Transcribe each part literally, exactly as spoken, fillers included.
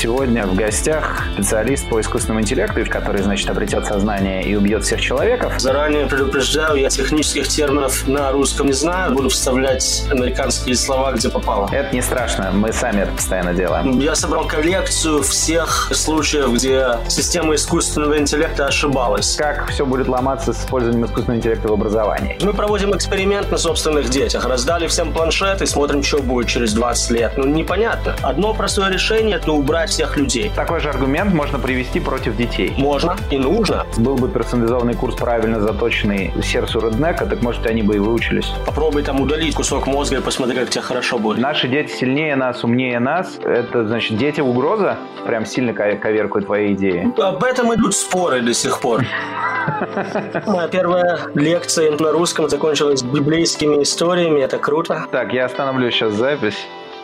сегодня в гостях специалист по искусственному интеллекту, который, значит, обретет сознание и убьет всех человеков. Заранее предупреждаю, я технических терминов на русском не знаю. Буду вставлять американские слова, где попало. Это не страшно, мы сами это постоянно делаем. Я собрал коллекцию всех случаев, где система искусственного интеллекта ошибалась. Как все будет ломаться с использованием искусственного интеллекта в образовании? Мы проводим эксперимент на собственных детях. Раздали всем планшет и смотрим, что будет через двадцать лет. Ну, непонятно. Одно простое решение – это убрать всех людей. Такой же аргумент можно привести против детей. Можно и нужно. Был бы персонализованный курс, правильно заточенный сердцу реднека, так, может, они бы и выучились. Попробуй там удалить кусок мозга и посмотри, как тебе хорошо будет. Наши дети сильнее нас, умнее нас. Это, значит, дети угроза? Прям сильно коверкают твои идеи. Об этом идут споры до сих пор. Моя первая лекция на русском закончилась библейскими историями. Это круто. Так, я остановлю сейчас запись.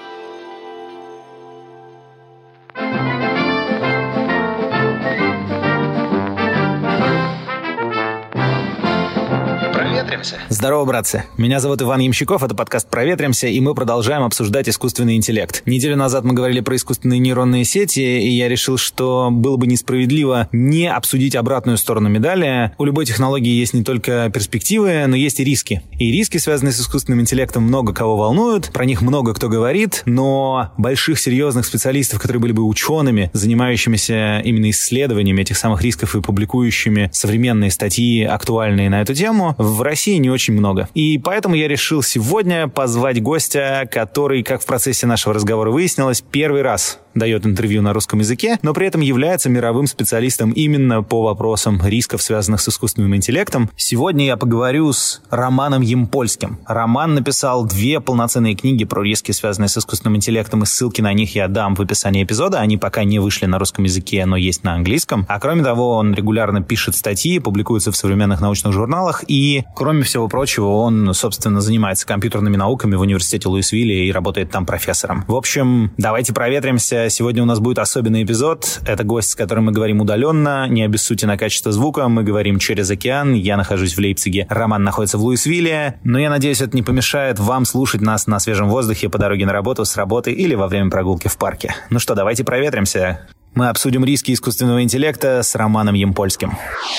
Здорово, братцы. Меня зовут Иван Ямщиков, это подкаст «Проветримся», и мы продолжаем обсуждать искусственный интеллект. Неделю назад мы говорили про искусственные нейронные сети, и я решил, что было бы несправедливо не обсудить обратную сторону медали. У любой технологии есть не только перспективы, но есть и риски. И риски, связанные с искусственным интеллектом, много кого волнуют, про них много кто говорит, но больших серьезных специалистов, которые были бы учеными, занимающимися именно исследованиями этих самых рисков и публикующими современные статьи, актуальные на эту тему, в России не очень много. И поэтому я решил сегодня позвать гостя, который, как в процессе нашего разговора выяснилось, первый раз дает интервью на русском языке, но при этом является мировым специалистом именно по вопросам рисков, связанных с искусственным интеллектом. Сегодня я поговорю с Романом Ямпольским. Роман написал две полноценные книги про риски, связанные с искусственным интеллектом, и ссылки на них я дам в описании эпизода. Они пока не вышли на русском языке, но есть на английском. А кроме того, он регулярно пишет статьи, публикуется в современных научных журналах, и, кроме всего прочего, он, собственно, занимается компьютерными науками в университете Луисвилля и работает там профессором. В общем, давайте проветримся. Сегодня у нас будет особенный эпизод. Это гость, с которым мы говорим удаленно, не обессудьте на качество звука. Мы говорим через океан. Я нахожусь в Лейпциге. Роман находится в Луисвилле. Но я надеюсь, это не помешает вам слушать нас на свежем воздухе по дороге на работу, с работы или во время прогулки в парке. Ну что, давайте проветримся. Мы обсудим риски искусственного интеллекта с Романом Ямпольским.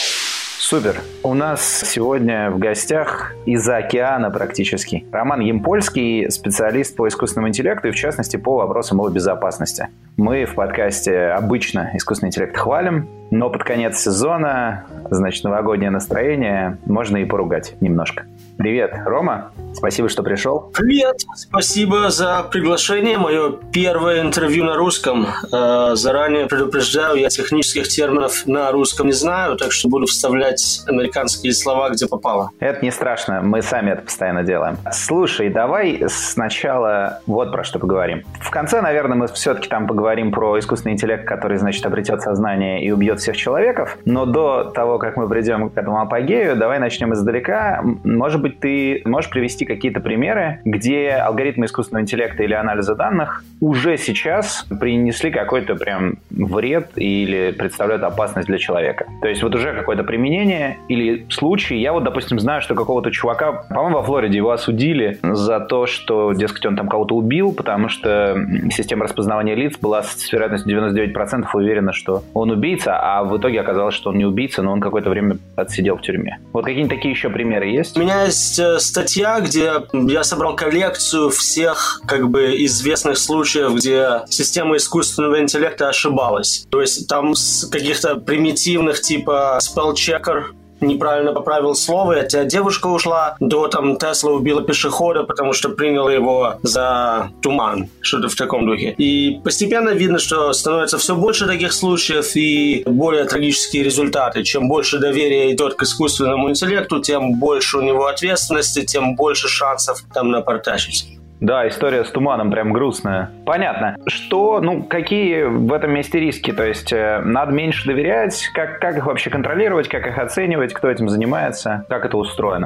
Супер. У нас сегодня в гостях из-за океана практически Роман Ямпольский, специалист по искусственному интеллекту и, в частности, по вопросам его безопасности. Мы в подкасте обычно искусственный интеллект хвалим, но под конец сезона, значит, новогоднее настроение, можно и поругать немножко. Привет, Рома. Спасибо, что пришел. Привет. Спасибо за приглашение. Мое первое интервью на русском. Э, заранее предупреждаю, я технических терминов на русском не знаю, так что буду вставлять американские слова, где попало. Это не страшно, мы сами это постоянно делаем. Слушай, давай сначала вот про что поговорим. В конце, наверное, мы все-таки там поговорим про искусственный интеллект, который, значит, обретет сознание и убьет всех человеков. Но до того, как мы придем к этому апогею, давай начнем издалека. Может быть, ты можешь привести какие-то примеры, где алгоритмы искусственного интеллекта или анализа данных уже сейчас принесли какой-то прям вред или представляют опасность для человека. То есть вот уже какое-то применение или случай. Я вот, допустим, знаю, что какого-то чувака, по-моему, во Флориде его осудили за то, что, дескать, он там кого-то убил, потому что система распознавания лиц была с вероятностью девяносто девять процентов уверена, что он убийца, а в итоге оказалось, что он не убийца, но он какое-то время отсидел в тюрьме. Вот какие-нибудь такие еще примеры есть? У меня есть статья, где я собрал коллекцию всех как бы известных случаев, где система искусственного интеллекта ошибалась. То есть там с каких-то примитивных типа spell-checker неправильно поправил слово, и от тебя девушка ушла, до там Тесла убила пешехода, потому что приняла его за туман, что-то в таком духе. И постепенно видно, что становится все больше таких случаев и более трагические результаты. Чем больше доверия идет к искусственному интеллекту, тем больше у него ответственности, тем больше шансов там напортачить. Да, история с туманом прям грустная. Понятно. Что, ну, какие в этом месте риски? То есть э, надо меньше доверять? Как, как их вообще контролировать? Как их оценивать? Кто этим занимается? Как это устроено?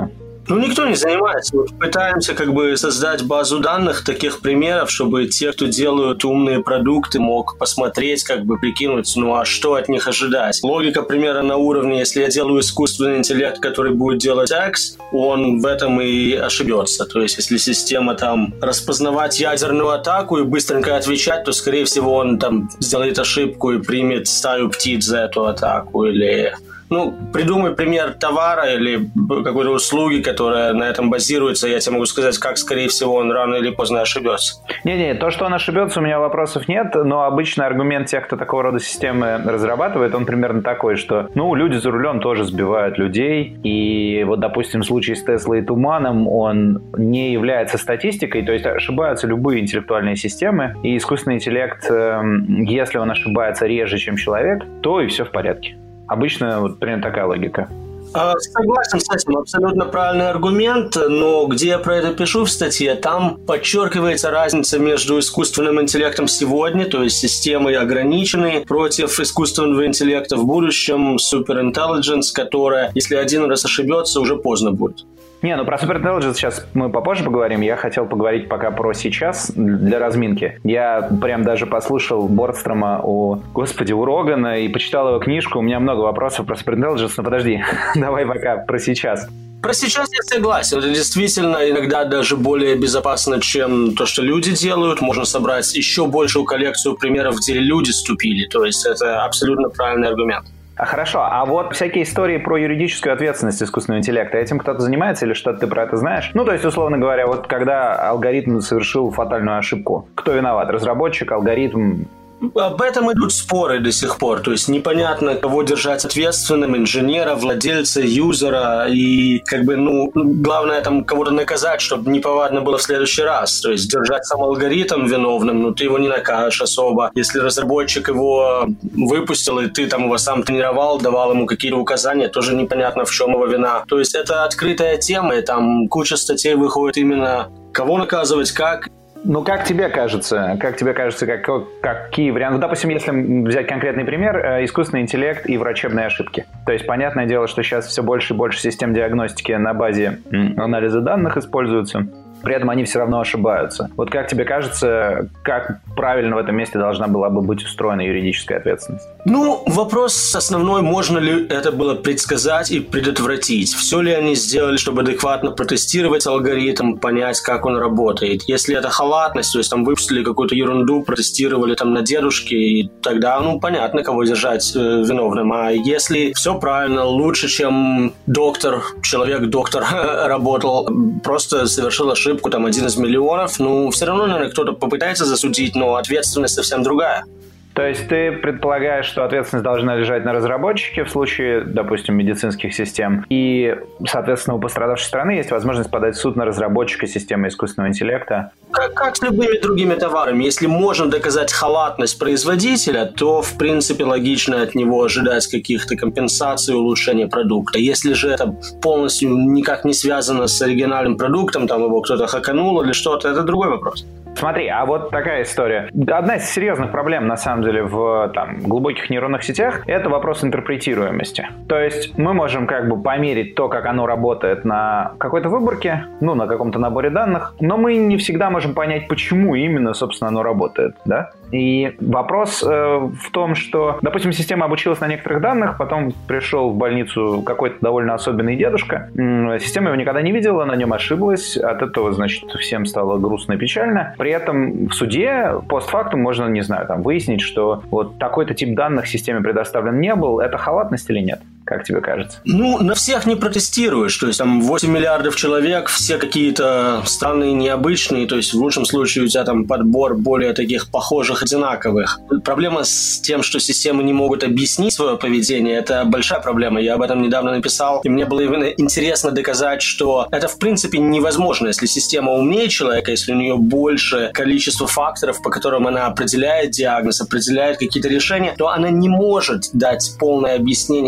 Ну, никто не занимается. Мы пытаемся как бы создать базу данных таких примеров, чтобы те, кто делают умные продукты, мог посмотреть, как бы прикинуть, ну, а что от них ожидать. Логика примерно на уровне, если я делаю искусственный интеллект, который будет делать X, он в этом и ошибется. То есть, если система там распознавать ядерную атаку и быстренько отвечать, то, скорее всего, он там сделает ошибку и примет стаю птиц за эту атаку или... Ну, придумай пример товара или какой-то услуги, которая на этом базируется, я тебе могу сказать, как, скорее всего, он рано или поздно ошибется. Не-не, то, что он ошибется, у меня вопросов нет, но обычный аргумент тех, кто такого рода системы разрабатывает, он примерно такой, что, ну, люди за рулем тоже сбивают людей, и вот, допустим, в случае с Теслой и Туманом он не является статистикой, то есть ошибаются любые интеллектуальные системы, и искусственный интеллект, если он ошибается реже, чем человек, то и все в порядке. Обычно вот примерно такая логика. Согласен с этим, абсолютно правильный аргумент, но где я про это пишу в статье, там подчеркивается разница между искусственным интеллектом сегодня, то есть системой ограниченной, против искусственного интеллекта в будущем, superintelligence, которая, если один раз ошибется, уже поздно будет. Не, ну про superintelligence сейчас мы попозже поговорим. Я хотел поговорить пока про сейчас, для разминки. Я прям даже послушал Бордстрома у, господи, у Рогана и почитал его книжку. У меня много вопросов про superintelligence, но подожди, давай пока про сейчас. Про сейчас я согласен. Это действительно иногда даже более безопасно, чем то, что люди делают. Можно собрать еще большую коллекцию примеров, где люди ступили. То есть это абсолютно правильный аргумент. А хорошо, а вот всякие истории про юридическую ответственность искусственного интеллекта, этим кто-то занимается или что-то ты про это знаешь? Ну, то есть, условно говоря, вот когда алгоритм совершил фатальную ошибку, кто виноват? Разработчик, алгоритм? Об этом идут споры до сих пор. То есть непонятно, кого держать ответственным, инженера, владельца, юзера. И как бы, ну, главное там кого-то наказать, чтобы неповадно было в следующий раз. То есть держать сам алгоритм виновным, ну ты его не накажешь особо. Если разработчик его выпустил, и ты там его сам тренировал, давал ему какие-то указания, тоже непонятно, в чем его вина. То есть это открытая тема, и там куча статей выходит именно кого наказывать, как. Ну, как тебе кажется, как тебе кажется, как, какие варианты? Ну, допустим, если взять конкретный пример, искусственный интеллект и врачебные ошибки. То есть, понятное дело, что сейчас все больше и больше систем диагностики на базе анализа данных используются. При этом они все равно ошибаются. Вот как тебе кажется, как правильно в этом месте должна была бы быть устроена юридическая ответственность? Ну, вопрос основной, можно ли это было предсказать и предотвратить. Все ли они сделали, чтобы адекватно протестировать алгоритм, понять, как он работает. Если это халатность, то есть там выпустили какую-то ерунду, протестировали там на дедушке, и тогда, ну, понятно, кого держать э, виновным. А если все правильно, лучше, чем доктор, человек-доктор работал, просто совершил ошибку, там один из миллионов, ну, все равно, наверное, кто-то попытается засудить, но ответственность совсем другая. То есть ты предполагаешь, что ответственность должна лежать на разработчике в случае, допустим, медицинских систем, и, соответственно, у пострадавшей стороны есть возможность подать в суд на разработчика системы искусственного интеллекта? Как, как с любыми другими товарами. Если можно доказать халатность производителя, то, в принципе, логично от него ожидать каких-то компенсаций, улучшения продукта. Если же это полностью никак не связано с оригинальным продуктом, там его кто-то хаканул или что-то, это другой вопрос. Смотри, а вот такая история. Одна из серьезных проблем, на самом деле, в там, глубоких нейронных сетях – это вопрос интерпретируемости. То есть мы можем как бы померить то, как оно работает на какой-то выборке, ну, на каком-то наборе данных, но мы не всегда можем понять, почему именно, собственно, оно работает, да? И вопрос э, в том, что, допустим, система обучилась на некоторых данных, потом пришел в больницу какой-то довольно особенный дедушка, система его никогда не видела, на нем ошиблась, от этого, значит, всем стало грустно и печально. При этом в суде постфактум можно, не знаю, там, выяснить, что вот такой-то тип данных системе предоставлен не был. Это халатность или нет? Как тебе кажется? Ну, на всех не протестируешь. То есть там восемь миллиардов человек, все какие-то странные, необычные. То есть в лучшем случае у тебя там подбор более таких похожих, одинаковых. Проблема с тем, что системы не могут объяснить свое поведение, это большая проблема. Я об этом недавно написал. И мне было именно интересно доказать, что это в принципе невозможно. Если система умнее человека, если у нее больше количество факторов, по которым она определяет диагноз, определяет какие-то решения, то она не может дать полное объяснение, как это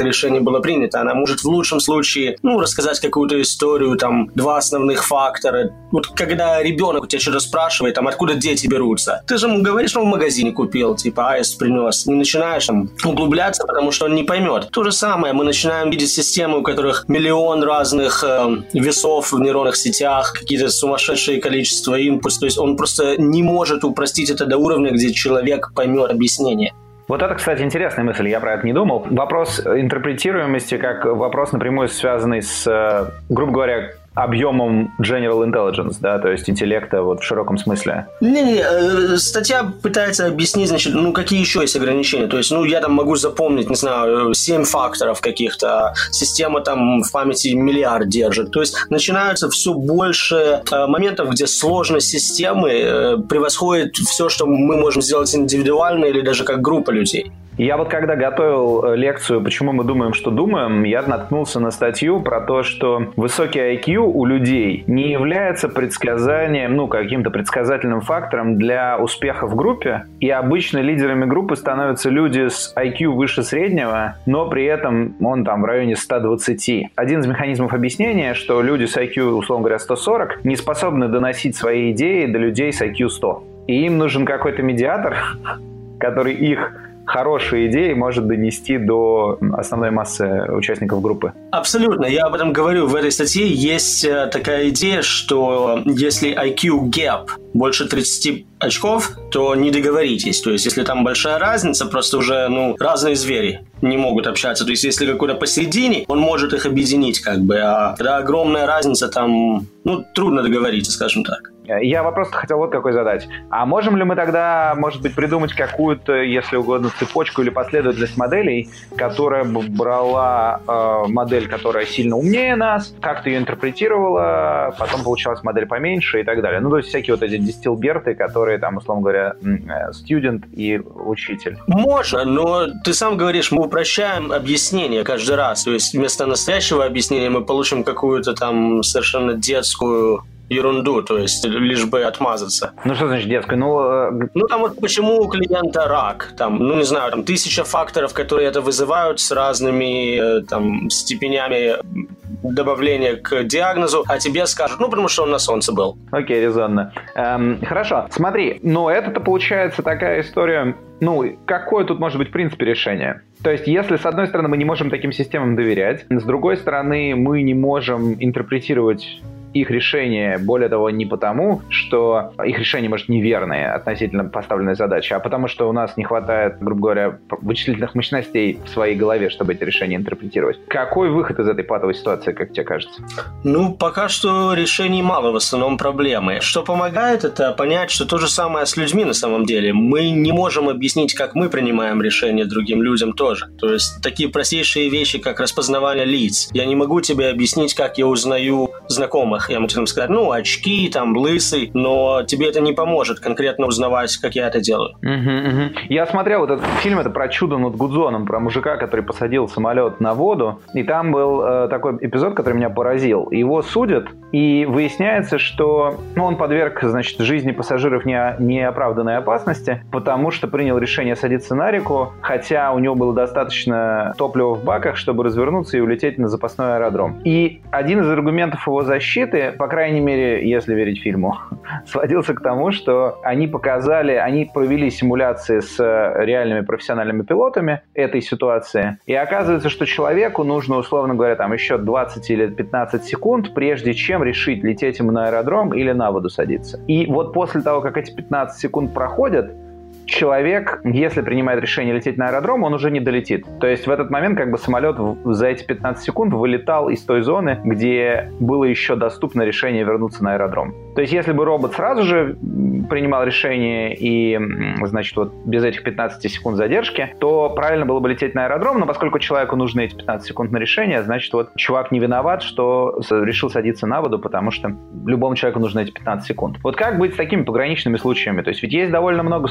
решение было принято. Она может в лучшем случае, ну, рассказать какую-то историю, там, два основных фактора. Вот когда ребенок у тебя что-то спрашивает, там, откуда дети берутся, ты же ему говоришь, что в магазине купил, типа, аист принес. Не начинаешь там углубляться, потому что он не поймет. То же самое, мы начинаем видеть системы, у которых миллион разных э, весов в нейронных сетях, какие-то сумасшедшие количества импульсов. То есть он просто не может упростить это до уровня, где человек поймет объяснение. Вот это, кстати, интересная мысль, я про это не думал. Вопрос интерпретируемости как вопрос напрямую связанный с, грубо говоря, объемом general intelligence, да, то есть интеллекта вот в широком смысле. Не-не, статья пытается объяснить, значит, ну, какие еще есть ограничения. То есть, ну, я там могу запомнить, не знаю, семь факторов каких-то, система там в памяти миллиард держит. То есть, начинается все больше э, моментов, где сложность системы э, превосходит все, что мы можем сделать индивидуально или даже как группа людей. Я вот когда готовил лекцию «Почему мы думаем, что думаем», я наткнулся на статью про то, что высокий ай кью у людей не является предсказанием, ну, каким-то предсказательным фактором для успеха в группе, и обычно лидерами группы становятся люди с ай кью выше среднего, но при этом он там в районе сто двадцать. Один из механизмов объяснения, что люди с ай кью, условно говоря, сто сорок, не способны доносить свои идеи до людей с ай кью сто. И им нужен какой-то медиатор, который их хорошие идеи может донести до основной массы участников группы. Абсолютно. Я об этом говорю. В этой статье есть такая идея, что если ай кью gap больше тридцать очков, то не договоритесь. То есть, если там большая разница, просто уже, ну, разные звери не могут общаться. То есть, если какой-то посередине, он может их объединить, как бы. А когда огромная разница, там, ну, трудно договориться, скажем так. Я вопрос хотел вот какой задать. А можем ли мы тогда, может быть, придумать какую-то, если угодно, цепочку или последовательность моделей, которая бы брала э, модель, которая сильно умнее нас, как-то ее интерпретировала, потом получалась модель поменьше и так далее. Ну, то есть всякие вот эти дистилберты, которые там, условно говоря, студент и учитель. Можно, но ты сам говоришь, мы упрощаем объяснение каждый раз. То есть вместо настоящего объяснения мы получим какую-то там совершенно детскую ерунду, то есть лишь бы отмазаться. Ну, что значит детскую? Ну, э... ну там вот почему у клиента рак? Там, ну, не знаю, там тысяча факторов, которые это вызывают с разными э, там степенями добавления к диагнозу, а тебе скажут, ну, потому что он на солнце был. Окей, резонно. Эм, хорошо, смотри, но это-то получается такая история, ну, какое тут может быть в принципе решение? То есть, если с одной стороны мы не можем таким системам доверять, с другой стороны мы не можем интерпретировать их решение, более того, не потому, что их решение, может, неверное относительно поставленной задачи, а потому что у нас не хватает, грубо говоря, вычислительных мощностей в своей голове, чтобы эти решения интерпретировать. Какой выход из этой патовой ситуации, как тебе кажется? Ну, пока что решений мало, в основном проблемы. Что помогает, это понять, что то же самое с людьми на самом деле. Мы не можем объяснить, как мы принимаем решения другим людям тоже. То есть такие простейшие вещи, как распознавание лиц. Я не могу тебе объяснить, как я узнаю знакомых. Я могу тебе сказать, ну, очки, там, лысый, но тебе это не поможет конкретно узнавать, как я это делаю. Uh-huh, uh-huh. Я смотрел вот этот фильм, это про чудо над Гудзоном, про мужика, который посадил самолет на воду, и там был э, такой эпизод, который меня поразил. Его судят, и выясняется, что ну, он подверг, значит, жизни пассажиров не, неоправданной опасности, потому что принял решение садиться на реку, хотя у него было достаточно топлива в баках, чтобы развернуться и улететь на запасной аэродром. И один из аргументов его защиты, по крайней мере, если верить фильму, сводился к тому, что они показали, они провели симуляции с реальными профессиональными пилотами этой ситуации, и оказывается, что человеку нужно, условно говоря, там еще двадцать или пятнадцать секунд, прежде чем решить, лететь ему на аэродром или на воду садиться. И вот после того, как эти пятнадцать секунд проходят, человек, если принимает решение лететь на аэродром, он уже не долетит. То есть в этот момент как бы самолет за эти пятнадцать секунд вылетал из той зоны, где было еще доступно решение вернуться на аэродром. То есть если бы робот сразу же принимал решение и, значит, вот без этих пятнадцати секунд задержки, то правильно было бы лететь на аэродром, но поскольку человеку нужны эти пятнадцать секунд на решение, значит, вот чувак не виноват, что решил садиться на воду, потому что любому человеку нужны эти пятнадцать секунд. Вот как быть с такими пограничными случаями? То есть ведь есть довольно много случаев,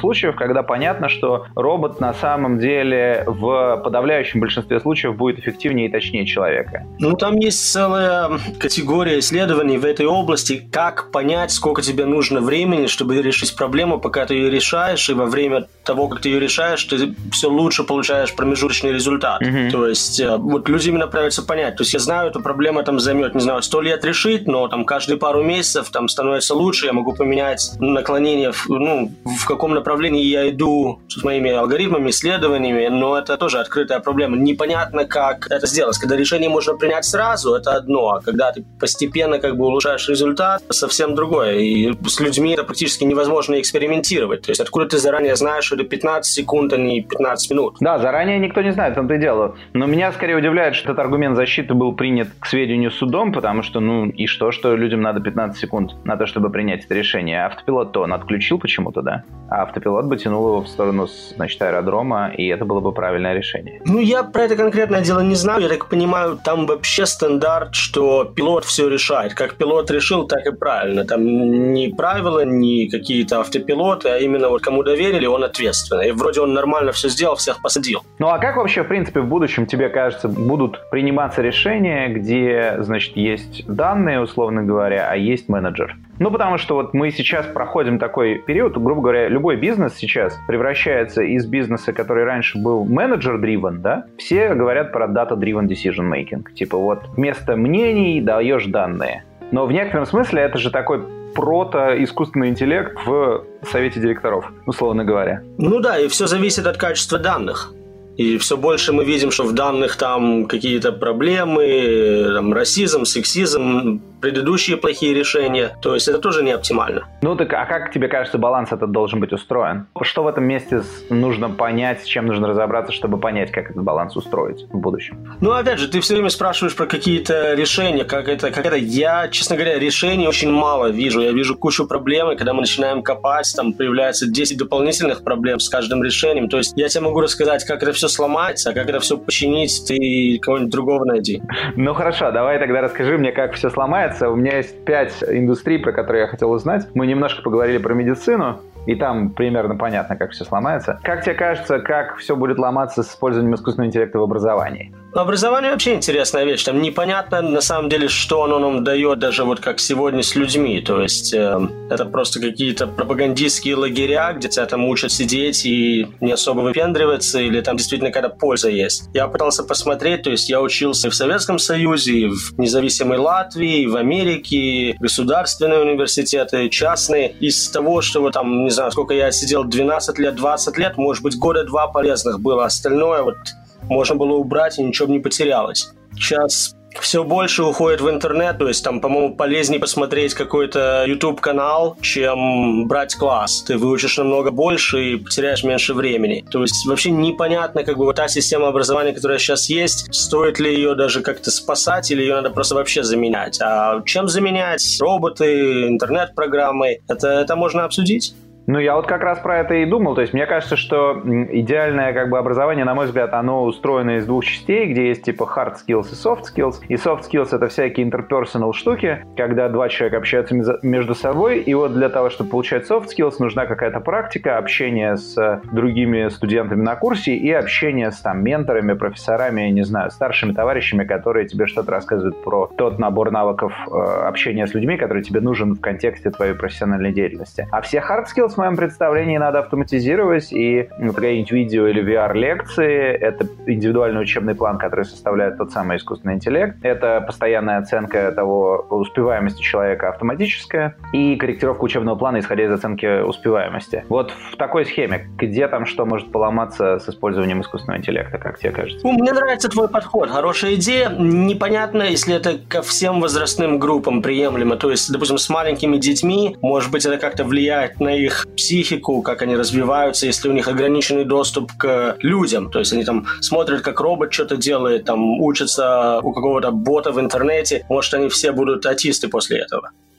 когда понятно, что робот на самом деле в подавляющем большинстве случаев будет эффективнее и точнее человека? Ну, там есть целая категория исследований в этой области, как понять, сколько тебе нужно времени, чтобы решить проблему, пока ты ее решаешь, и во время того, как ты ее решаешь, ты все лучше получаешь промежуточный результат. Mm-hmm. То есть вот люди именно пытаются понять. То есть я знаю, эта проблема там займет, не знаю, сто лет решить, но там каждые пару месяцев там становится лучше, я могу поменять наклонение, в, ну, в каком направлении я иду с моими алгоритмами, исследованиями, но это тоже открытая проблема. Непонятно, как это сделать. Когда решение можно принять сразу, это одно, а когда ты постепенно как бы улучшаешь результат, совсем другое. И с людьми это практически невозможно экспериментировать. То есть откуда ты заранее знаешь, что это пятнадцать секунд, а не пятнадцать минут? Да, заранее никто не знает, в том-то и дело. Но меня скорее удивляет, что этот аргумент защиты был принят к сведению судом, потому что, ну, и что, что людям надо пятнадцать секунд на то, чтобы принять это решение. Автопилот-то он отключил почему-то, да? А автопилот бы тянул его в сторону, значит, аэродрома, и это было бы правильное решение. Ну, я про это конкретное дело не знаю. Я так понимаю, там вообще стандарт, что пилот все решает. Как пилот решил, так и правильно. Там не правила, не какие-то автопилоты, а именно вот кому доверили, он ответственный. И вроде он нормально все сделал, всех посадил. Ну, а как вообще, в принципе, в будущем, тебе кажется, будут приниматься решения, где, значит, есть данные, условно говоря, а есть менеджер? Ну, потому что вот мы сейчас проходим такой период, грубо говоря, любой бизнес сейчас превращается из бизнеса, который раньше был менеджер-дривен, да, все говорят про data-driven decision making. Типа вот вместо мнений даешь данные. Но в некотором смысле это же такой прото-искусственный интеллект в совете директоров, условно говоря. Ну да, и все зависит от качества данных. И все больше мы видим, что в данных там какие-то проблемы, там, расизм, сексизм, предыдущие плохие решения. То есть это тоже не оптимально. Ну так, а как тебе кажется, баланс этот должен быть устроен? Что в этом месте нужно понять, с чем нужно разобраться, чтобы понять, как этот баланс устроить в будущем? Ну, опять же, ты все время спрашиваешь про какие-то решения, как это, как это. Я, честно говоря, решений очень мало вижу. Я вижу кучу проблем, и когда мы начинаем копать, там появляется десять дополнительных проблем с каждым решением. То есть я тебе могу рассказать, как это все сломается, а как это все починить, ты кого-нибудь другого найди. Ну хорошо, давай тогда расскажи мне, как все сломается. У меня есть пять индустрий, про которые я хотел узнать. Мы немножко поговорили про медицину, и там примерно понятно, как все сломается. Как тебе кажется, как все будет ломаться с использованием искусственного интеллекта в образовании? Образование вообще интересная вещь. Там непонятно, на самом деле, что оно нам дает, даже вот как сегодня с людьми. То есть э, это просто какие-то пропагандистские лагеря, где тебя там учат сидеть и не особо выпендриваться, или там действительно какая-то польза есть. Я пытался посмотреть, то есть я учился и в Советском Союзе, и в независимой Латвии, и в Америке, и государственные университеты, и частные. Из того, что вот там, не знаю, сколько я сидел, двенадцать лет, двадцать лет, может быть, года два полезных было. Остальное вот можно было убрать, и ничего бы не потерялось. Сейчас все больше уходит в интернет, то есть там, по-моему, полезнее посмотреть какой-то YouTube-канал, чем брать класс. Ты выучишь намного больше и потеряешь меньше времени. То есть вообще непонятно, как бы вот та система образования, которая сейчас есть, стоит ли ее даже как-то спасать, или ее надо просто вообще заменять. А чем заменять? Роботы, интернет-программы? Это, это можно обсудить. Ну, я вот как раз про это и думал. То есть мне кажется, что идеальное как бы образование, на мой взгляд, оно устроено из двух частей, где есть типа hard skills и soft skills. И soft skills — это всякие interpersonal штуки, когда два человека общаются между собой. И вот для того, чтобы получать soft skills, нужна какая-то практика, общение с другими студентами на курсе и общение с там менторами, профессорами, не знаю, старшими товарищами, которые тебе что-то рассказывают про тот набор навыков э, общения с людьми, который тебе нужен в контексте твоей профессиональной деятельности. А все hard skills, в моем представлении, надо автоматизировать, и ну, какие-нибудь видео или ви ар-лекции — это индивидуальный учебный план, который составляет тот самый искусственный интеллект. Это постоянная оценка того, успеваемости человека автоматическая, и корректировка учебного плана, исходя из оценки успеваемости. Вот в такой схеме, где там что может поломаться с использованием искусственного интеллекта, как тебе кажется? Мне нравится твой подход. Хорошая идея. Непонятно, если это ко всем возрастным группам приемлемо. То есть, допустим, с маленькими детьми, может быть, это как-то влияет на их психику, как они развиваются, если у них ограниченный доступ к людям. То есть они там смотрят, как робот что-то делает, там учатся у какого-то бота в интернете. Может, они все будут аутисты после этого.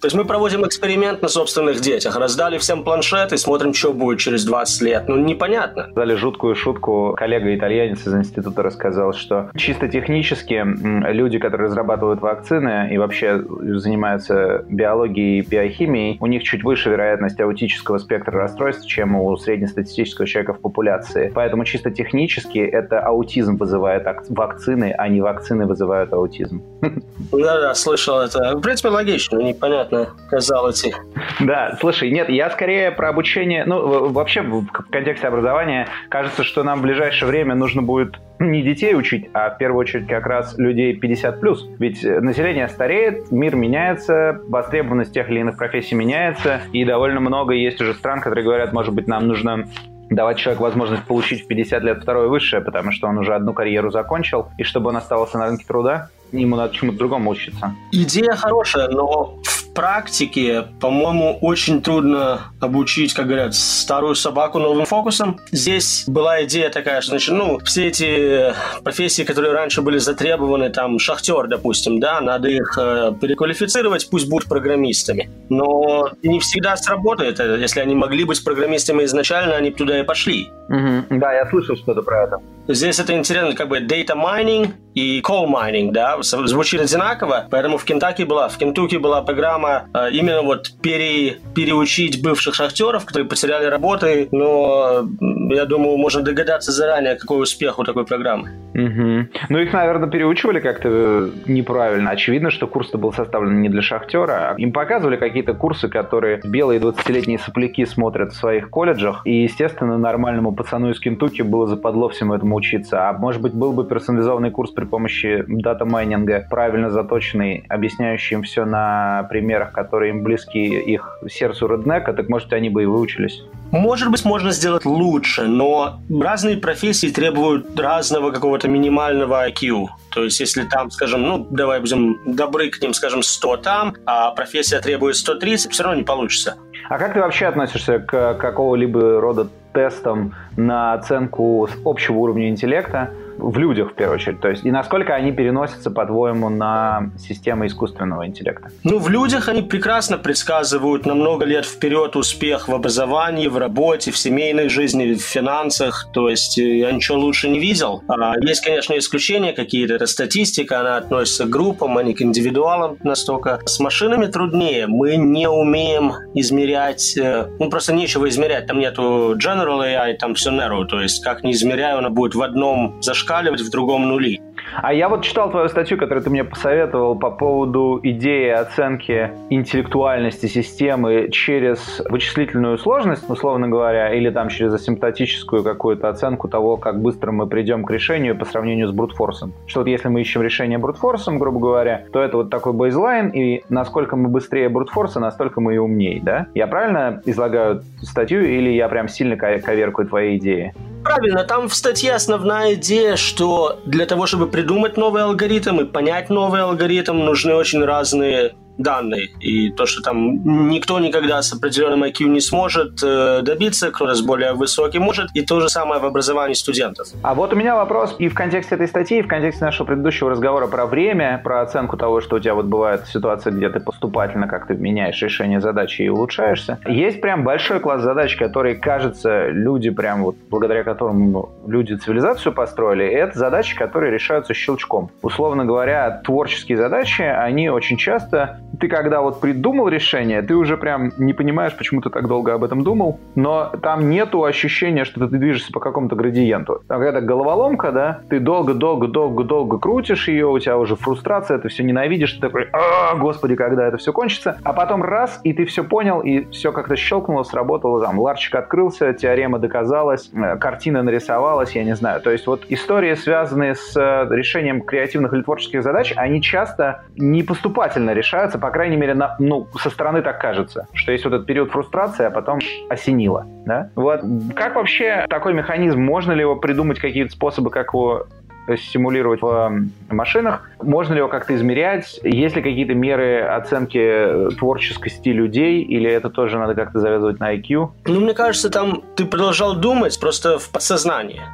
То есть мы проводим эксперимент на собственных детях, раздали всем планшеты, смотрим, что будет через двадцать лет. Ну, непонятно. Дали жуткую шутку. Коллега-итальянец из института рассказал, что чисто технически люди, которые разрабатывают вакцины и вообще занимаются биологией и биохимией, у них чуть выше вероятность аутического спектра расстройств, чем у среднестатистического человека в популяции. Поэтому чисто технически это аутизм вызывает вакцины, а не вакцины вызывают аутизм. Да-да, слышал это. В принципе, логично, непонятно, казалось. Да, слушай, нет, я скорее про обучение, ну, вообще в контексте образования кажется, что нам в ближайшее время нужно будет не детей учить, а в первую очередь как раз людей пятьдесят плюс. Ведь население стареет, мир меняется, востребованность тех или иных профессий меняется, и довольно много есть уже стран, которые говорят, может быть, нам нужно давать человеку возможность получить в пятьдесят лет второе высшее, потому что он уже одну карьеру закончил, и чтобы он оставался на рынке труда, ему надо чему-то другому учиться. Идея хорошая, но в практике, по-моему, очень трудно обучить, как говорят, старую собаку новым фокусом. Здесь была идея такая, что, значит, ну, все эти профессии, которые раньше были затребованы, там, шахтер, допустим, да, надо их э, переквалифицировать, пусть будут программистами. Но не всегда сработает. Если они могли быть программистами изначально, они туда и пошли. Угу. Да, я слышал что-то про это. Здесь это интересно, как бы data mining и coal mining, да, звучит одинаково, поэтому в Кентаки была, в Кентукки была программа э, именно вот пере, переучить бывших шахтеров, которые потеряли работы, но я думаю, можно догадаться заранее, какой успех у такой программы. Угу. Ну, их, наверное, переучивали как-то неправильно. Очевидно, что курс-то был составлен не для шахтера. Им показывали какие-то курсы, которые белые двадцатилетние сопляки смотрят в своих колледжах, и, естественно, нормальному пацану из Кентукки было западло всему этому учиться. А может быть, был бы персонализованный курс при помощи дата-майнинга, правильно заточенный, объясняющий им все на примерах, которые им близки их сердцу реднека, так, может, они бы и выучились. Может быть, можно сделать лучше, но разные профессии требуют разного какого-то минимального ай кью. То есть, если там, скажем, ну, давай будем добры к ним, скажем, сто там, а профессия требует сто тридцать, все равно не получится. А как ты вообще относишься к какого-либо рода тестам на оценку общего уровня интеллекта в людях, в первую очередь? То есть, и насколько они переносятся, по-твоему, на системы искусственного интеллекта? Ну, в людях они прекрасно предсказывают на много лет вперед успех в образовании, в работе, в семейной жизни, в финансах. То есть, я ничего лучше не видел. Есть, конечно, исключения какие-то. Это статистика, она относится к группам, а не к индивидуалам настолько. С машинами труднее. Мы не умеем измерять... Ну, просто нечего измерять. Там нету General эй ай, там все narrow. То есть, как не измеряю, она будет в одном зашкаливать, в другом нули. А я вот читал твою статью, которую ты мне посоветовал по поводу идеи оценки интеллектуальности системы через вычислительную сложность, условно говоря, или там через асимптотическую какую-то оценку того, как быстро мы придем к решению по сравнению с брутфорсом. Что вот если мы ищем решение брутфорсом, грубо говоря, то это вот такой бейзлайн, и насколько мы быстрее брутфорса, настолько мы и умнее, да? Я правильно излагаю статью, или я прям сильно коверкаю твои идеи? Правильно, там в статье основная идея, что для того, чтобы придумать новый алгоритм и понять новый алгоритм, нужны очень разные данные. И то, что там никто никогда с определенным ай кью не сможет э, добиться, кто-то с более высоким может, и то же самое в образовании студентов. А вот у меня вопрос и в контексте этой статьи, и в контексте нашего предыдущего разговора про время, про оценку того, что у тебя вот бывает ситуация, где ты поступательно как-то меняешь решение задачи и улучшаешься. Есть прям большой класс задач, которые, кажется, люди прям вот, благодаря которым люди цивилизацию построили, и это задачи, которые решаются щелчком. Условно говоря, творческие задачи, они очень часто... Ты когда вот придумал решение, ты уже прям не понимаешь, почему ты так долго об этом думал, но там нету ощущения, что ты движешься по какому-то градиенту. Там какая-то головоломка, да, ты долго-долго-долго-долго крутишь ее, у тебя уже фрустрация, ты все ненавидишь, ты такой, а, господи, когда это все кончится, а потом раз, и ты все понял, и все как-то щелкнуло, сработало, там, ларчик открылся, теорема доказалась, картина нарисовалась, я не знаю. То есть вот истории, связанные с решением креативных или творческих задач, они часто не поступательно решаются, по крайней мере, на, ну, со стороны так кажется, что есть вот этот период фрустрации, а потом осенило, да? Вот. Как вообще такой механизм? Можно ли его придумать, какие-то способы, как его симулировать в машинах? Можно ли его как-то измерять? Есть ли какие-то меры оценки творческости людей? Или это тоже надо как-то завязывать на ай кью? Ну, мне кажется, там ты продолжал думать просто в подсознании.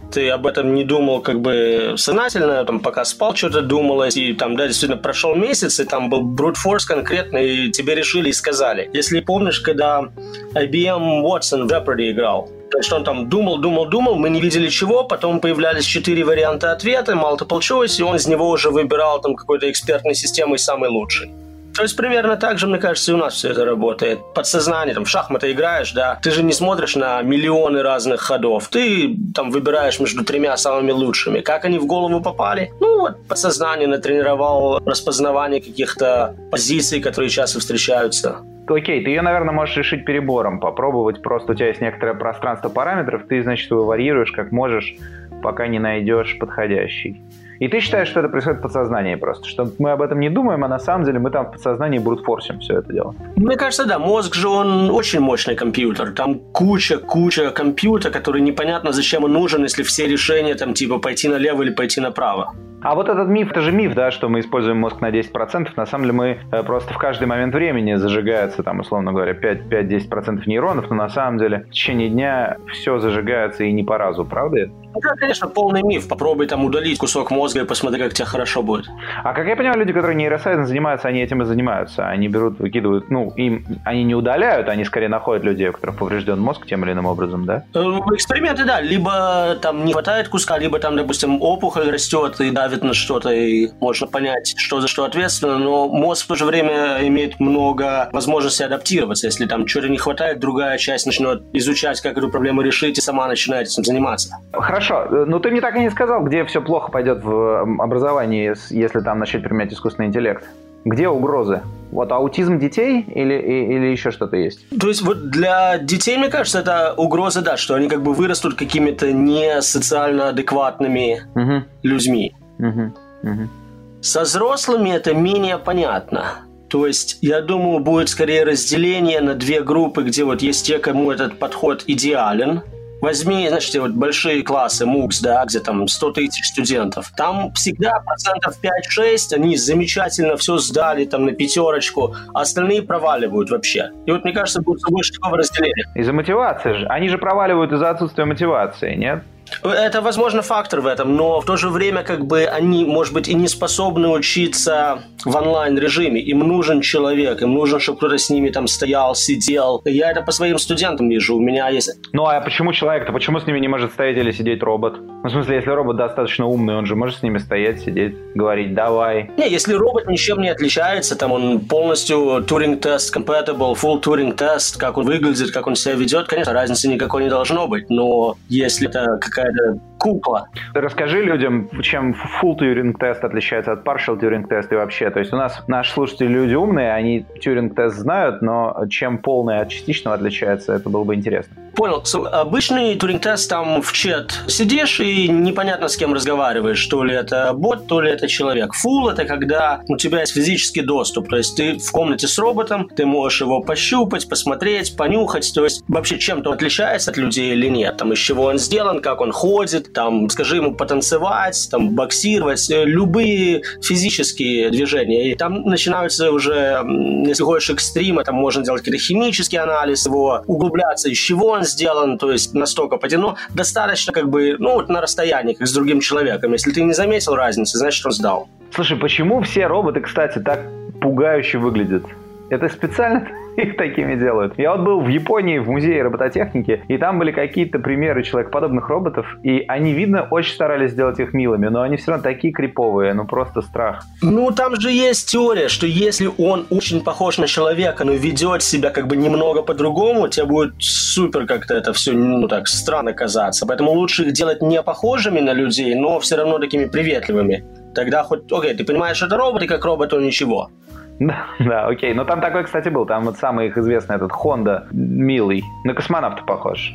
ты об этом не думал как бы сознательно, там, пока спал, что-то думалось, и там, да, действительно, прошел месяц, и там был brute force конкретно, и тебе решили и сказали. Если помнишь, когда ай би эм Watson в Jeopardy играл, то есть он там думал, думал, думал, мы не видели чего, потом появлялись четыре варианта ответа, multiple choice, и он из него уже выбирал там какой-то экспертной системой самый лучший. То есть примерно так же, мне кажется, и у нас все это работает. Подсознание, там, в шахматы играешь, да, ты же не смотришь на миллионы разных ходов, ты там выбираешь между тремя самыми лучшими. Как они в голову попали? Ну, вот подсознание натренировал распознавание каких-то позиций, которые часто встречаются. Окей, ты ее, наверное, можешь решить перебором, попробовать, просто у тебя есть некоторое пространство параметров, ты, значит, его варьируешь как можешь, пока не найдешь подходящий. И ты считаешь, что это происходит в подсознании просто, что мы об этом не думаем, а на самом деле мы там в подсознании брутфорсим все это дело? Мне кажется, да. Мозг же, он очень мощный компьютер. Там куча-куча компьютера, который непонятно, зачем он нужен, если все решения, там, типа, пойти налево или пойти направо. А вот этот миф, это же миф, да, что мы используем мозг на десять процентов. На самом деле мы э, просто в каждый момент времени зажигается, там, условно говоря, пять-десять процентов нейронов, но на самом деле в течение дня все зажигается и не по разу, правда? Да, конечно, полный миф. Попробуй там удалить кусок мозга и посмотри, как тебе хорошо будет. А как я понимаю, люди, которые нейросайенсом занимаются, они этим и занимаются. Они берут, выкидывают, ну, им, они не удаляют, они скорее находят людей, у которых поврежден мозг тем или иным образом, да? Эксперименты, да. Либо там не хватает куска, либо там, допустим, опухоль растет и давит на что-то, и можно понять, что за что ответственно, но мозг в то же время имеет много возможностей адаптироваться. Если там чего-то не хватает, другая часть начнет изучать, как эту проблему решить, и сама начинает этим заниматься. Хорошо, но ты мне так и не сказал, где все плохо пойдет в образовании, если там начать применять искусственный интеллект. Где угрозы? Вот аутизм детей или, или еще что-то есть? То есть вот для детей, мне кажется, это угроза, да, что они как бы вырастут какими-то не социально адекватными угу. людьми. Угу. Угу. Со взрослыми это менее понятно. То есть, я думаю, будет скорее разделение на две группы, где вот есть те, кому этот подход идеален. Возьми, значит, вот большие классы мукс, да, где там сто тысяч студентов. Там всегда процентов пять-шесть, они замечательно все сдали там на пятерочку, а остальные проваливают вообще. И вот, мне кажется, будет больше такого разделения. Из-за мотивации же. Они же проваливают из-за отсутствия мотивации, нет? Это, возможно, фактор в этом, но в то же время как бы они, может быть, и не способны учиться в онлайн-режиме. Им нужен человек, им нужен, чтобы кто-то с ними там стоял, сидел. Я это по своим студентам вижу, у меня есть... Ну, а почему человек-то? Почему с ними не может стоять или сидеть робот? Ну, в смысле, если робот достаточно умный, он же может с ними стоять, сидеть, говорить «давай». Не, если робот ничем не отличается, там он полностью Turing-тест compatible, full Turing-тест, как он выглядит, как он себя ведет, конечно, разницы никакой не должно быть, но если это какая какая-то кукла. Расскажи людям, чем full Turing-тест отличается от partial Turing-тест и вообще. То есть у нас наши слушатели люди умные, они Turing-тест знают, но чем полный от частичного отличается, это было бы интересно. Понял. So, обычный Turing-тест, там в чат сидишь и непонятно с кем разговариваешь. То ли это бот, то ли это человек. Full — это когда у тебя есть физический доступ. То есть ты в комнате с роботом, ты можешь его пощупать, посмотреть, понюхать. То есть вообще чем-то отличается от людей или нет. Там из чего он сделан, как он ходит, там скажи ему потанцевать, там боксировать. Любые физические движения. И там начинаются уже, если хочешь экстрима, там можно делать какой-то химический анализ его, углубляться, из чего он сделан, то есть настолько потяну, достаточно как бы, ну, вот на расстоянии, как с другим человеком. Если ты не заметил разницы, значит, он сдал. Слушай, почему все роботы, кстати, так пугающе выглядят? Это специально их такими делают. Я вот был в Японии в музее робототехники, и там были какие-то примеры человекоподобных роботов, и они, видно, очень старались сделать их милыми, но они все равно такие криповые, ну просто страх. Ну, там же есть теория, что если он очень похож на человека, но ведет себя как бы немного по-другому, тебе будет супер как-то это все, ну так, странно казаться. Поэтому лучше их делать не похожими на людей, но все равно такими приветливыми. Тогда хоть, окей, ты понимаешь, что это робот, и как робот он ничего. Да, да, окей. Но там такой, кстати, был. Там вот самый их известный этот Honda милый. На космонавта похож.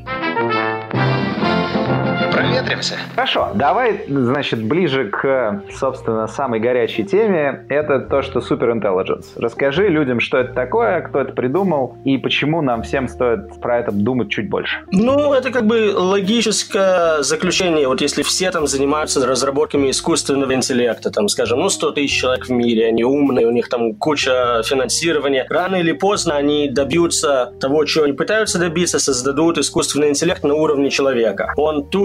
Проветримся. Хорошо, давай, значит, ближе к, собственно, самой горячей теме. Это то, что суперинтеллигенс. Расскажи людям, что это такое, кто это придумал, и почему нам всем стоит про это думать чуть больше. Ну, это как бы логическое заключение. Вот если все там занимаются разработками искусственного интеллекта, там, скажем, ну, сто тысяч человек в мире, они умные, у них там куча финансирования, рано или поздно они добьются того, чего они пытаются добиться, создадут искусственный интеллект на уровне человека. Он тут же, значит,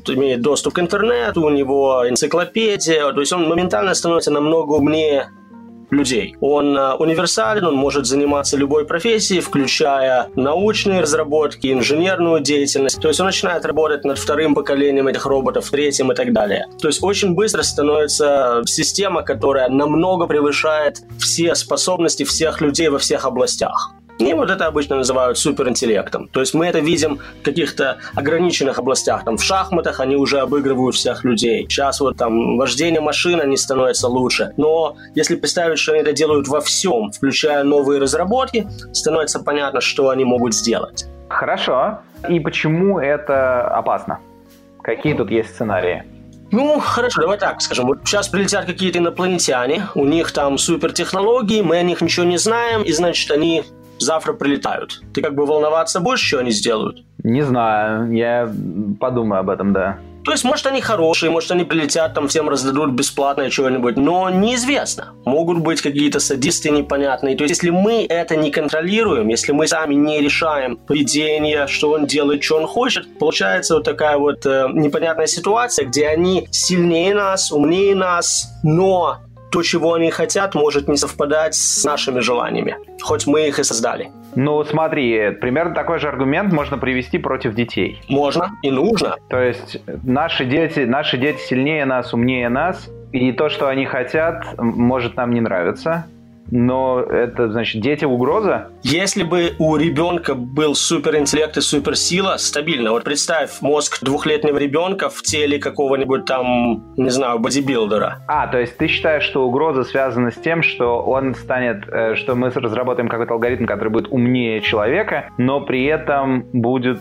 имеет доступ к интернету, у него энциклопедия, то есть он моментально становится намного умнее людей. Он э, универсален, он может заниматься любой профессией, включая научные разработки, инженерную деятельность. То есть он начинает работать над вторым поколением этих роботов, третьим и так далее. То есть очень быстро становится система, которая намного превышает все способности всех людей во всех областях. И вот это обычно называют суперинтеллектом. То есть мы это видим в каких-то ограниченных областях. Там в шахматах они уже обыгрывают всех людей. Сейчас вот там вождение машин, они становятся лучше. Но если представить, что они это делают во всем, включая новые разработки, становится понятно, что они могут сделать. Хорошо. И почему это опасно? Какие тут есть сценарии? Ну, хорошо, давай так скажем. Вот сейчас прилетят какие-то инопланетяне, у них там супертехнологии, мы о них ничего не знаем, и значит они завтра прилетают. Ты как бы волноваться будешь, что они сделают? Не знаю, я подумаю об этом, да. То есть, может, они хорошие, может, они прилетят, там всем раздадут бесплатное чего-нибудь, но неизвестно. Могут быть какие-то садисты непонятные. То есть, если мы это не контролируем, если мы сами не решаем поведение, что он делает, что он хочет, получается вот такая вот э, непонятная ситуация, где они сильнее нас, умнее нас, но то, чего они хотят, может не совпадать с нашими желаниями, хоть мы их и создали. Ну, смотри, примерно такой же аргумент можно привести против детей. Можно и нужно. То есть наши дети, наши дети сильнее нас, умнее нас, и то, что они хотят, может нам не нравиться. Но это, значит, дети угроза? Если бы у ребенка был суперинтеллект и суперсила, стабильно. Вот представь мозг двухлетнего ребенка в теле какого-нибудь там, не знаю, бодибилдера. А, то есть ты считаешь, что угроза связана с тем, что он станет, что мы разработаем какой-то алгоритм, который будет умнее человека, но при этом будет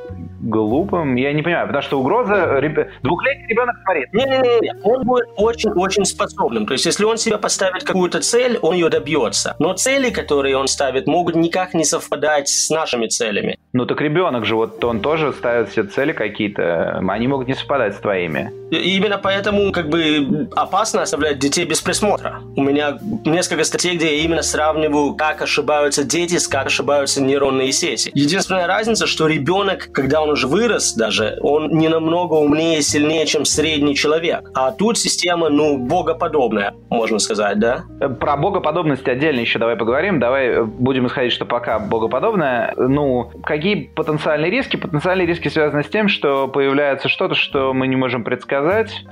глупым? Я не понимаю, потому что угроза... Реб... Двухлетний ребенок творит. Не-не-не, он будет очень-очень способным. То есть, если он себе поставит какую-то цель, он ее добьется. Но цели, которые он ставит, могут никак не совпадать с нашими целями. Ну так ребенок же, вот он тоже ставит себе цели какие-то, они могут не совпадать с твоими. И именно поэтому как бы опасно оставлять детей без присмотра. У меня несколько статей, где я именно сравниваю, как ошибаются дети, с как ошибаются нейронные сети. Единственная разница, что ребенок, когда он уже вырос даже, он не намного умнее и сильнее, чем средний человек. А тут система, ну, богоподобная, можно сказать, да? Про богоподобность отдельно еще давай поговорим. Давай будем исходить, что пока богоподобная. Ну, какие потенциальные риски? Потенциальные риски связаны с тем, что появляется что-то, что мы не можем предсказать,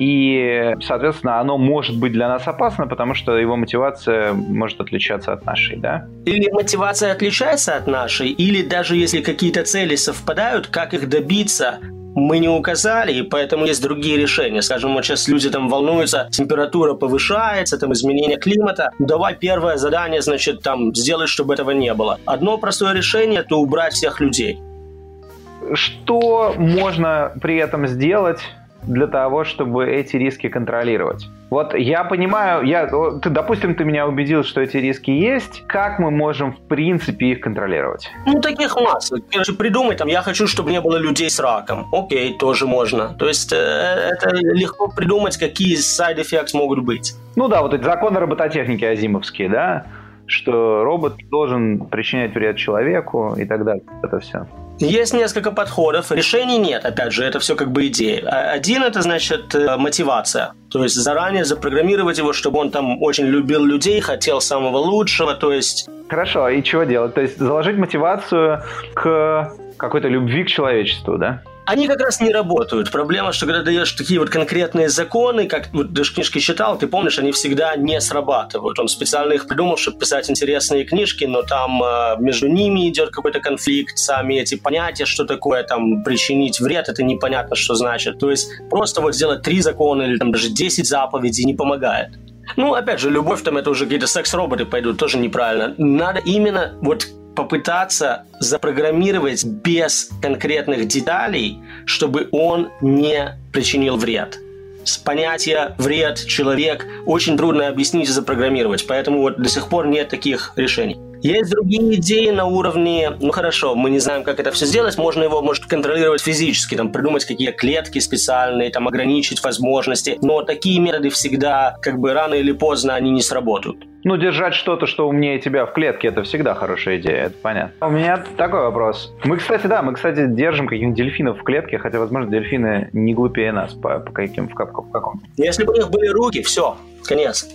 и, соответственно, оно может быть для нас опасно, потому что его мотивация может отличаться от нашей, да? Или мотивация отличается от нашей, или даже если какие-то цели совпадают, как их добиться, мы не указали, и поэтому есть другие решения. Скажем, вот сейчас люди там волнуются, температура повышается, там изменение климата. Давай первое задание, значит, там сделать, чтобы этого не было. Одно простое решение – это убрать всех людей. Что можно при этом сделать для того, чтобы эти риски контролировать? Вот я понимаю, я, ты, допустим, ты меня убедил, что эти риски есть. Как мы можем, в принципе, их контролировать? Ну, таких масса. Короче, придумай, там, я хочу, чтобы не было людей с раком. Окей, тоже можно. То есть, э, это легко придумать, какие side effects могут быть. Ну да, вот эти законы робототехники азимовские, да? Что робот должен причинять вред человеку и так далее. Это все. Есть несколько подходов, решений нет, опять же, это все как бы идея. Один – это, значит, мотивация. То есть заранее запрограммировать его, чтобы он там очень любил людей, хотел самого лучшего, то есть... Хорошо, и чего делать? То есть заложить мотивацию к какой-то любви к человечеству, да? Они как раз не работают. Проблема, что когда даешь такие вот конкретные законы, как вот, ты же книжки читал, ты помнишь, они всегда не срабатывают. Он специально их придумал, чтобы писать интересные книжки, но там э, между ними идет какой-то конфликт, сами эти понятия, что такое там причинить вред, это непонятно, что значит. То есть просто вот сделать три закона или там даже десять заповедей не помогает. Ну, опять же, любовь там, это уже какие-то секс-роботы пойдут, тоже неправильно. Надо именно вот попытаться запрограммировать без конкретных деталей, чтобы он не причинил вред. С понятия вред, человек очень трудно объяснить и запрограммировать, поэтому вот до сих пор нет таких решений. Есть другие идеи на уровне, ну хорошо, мы не знаем, как это все сделать, можно его, может, контролировать физически, там, придумать какие-то клетки специальные, там, ограничить возможности, но такие методы всегда, как бы, рано или поздно они не сработают. Ну, держать что-то, что умнее тебя в клетке, это всегда хорошая идея, это понятно. У меня такой вопрос. Мы, кстати, да, мы, кстати, держим каких-нибудь дельфинов в клетке, хотя, возможно, дельфины не глупее нас по, по каким, в, как, в каком. Если бы у них были руки, все, конец.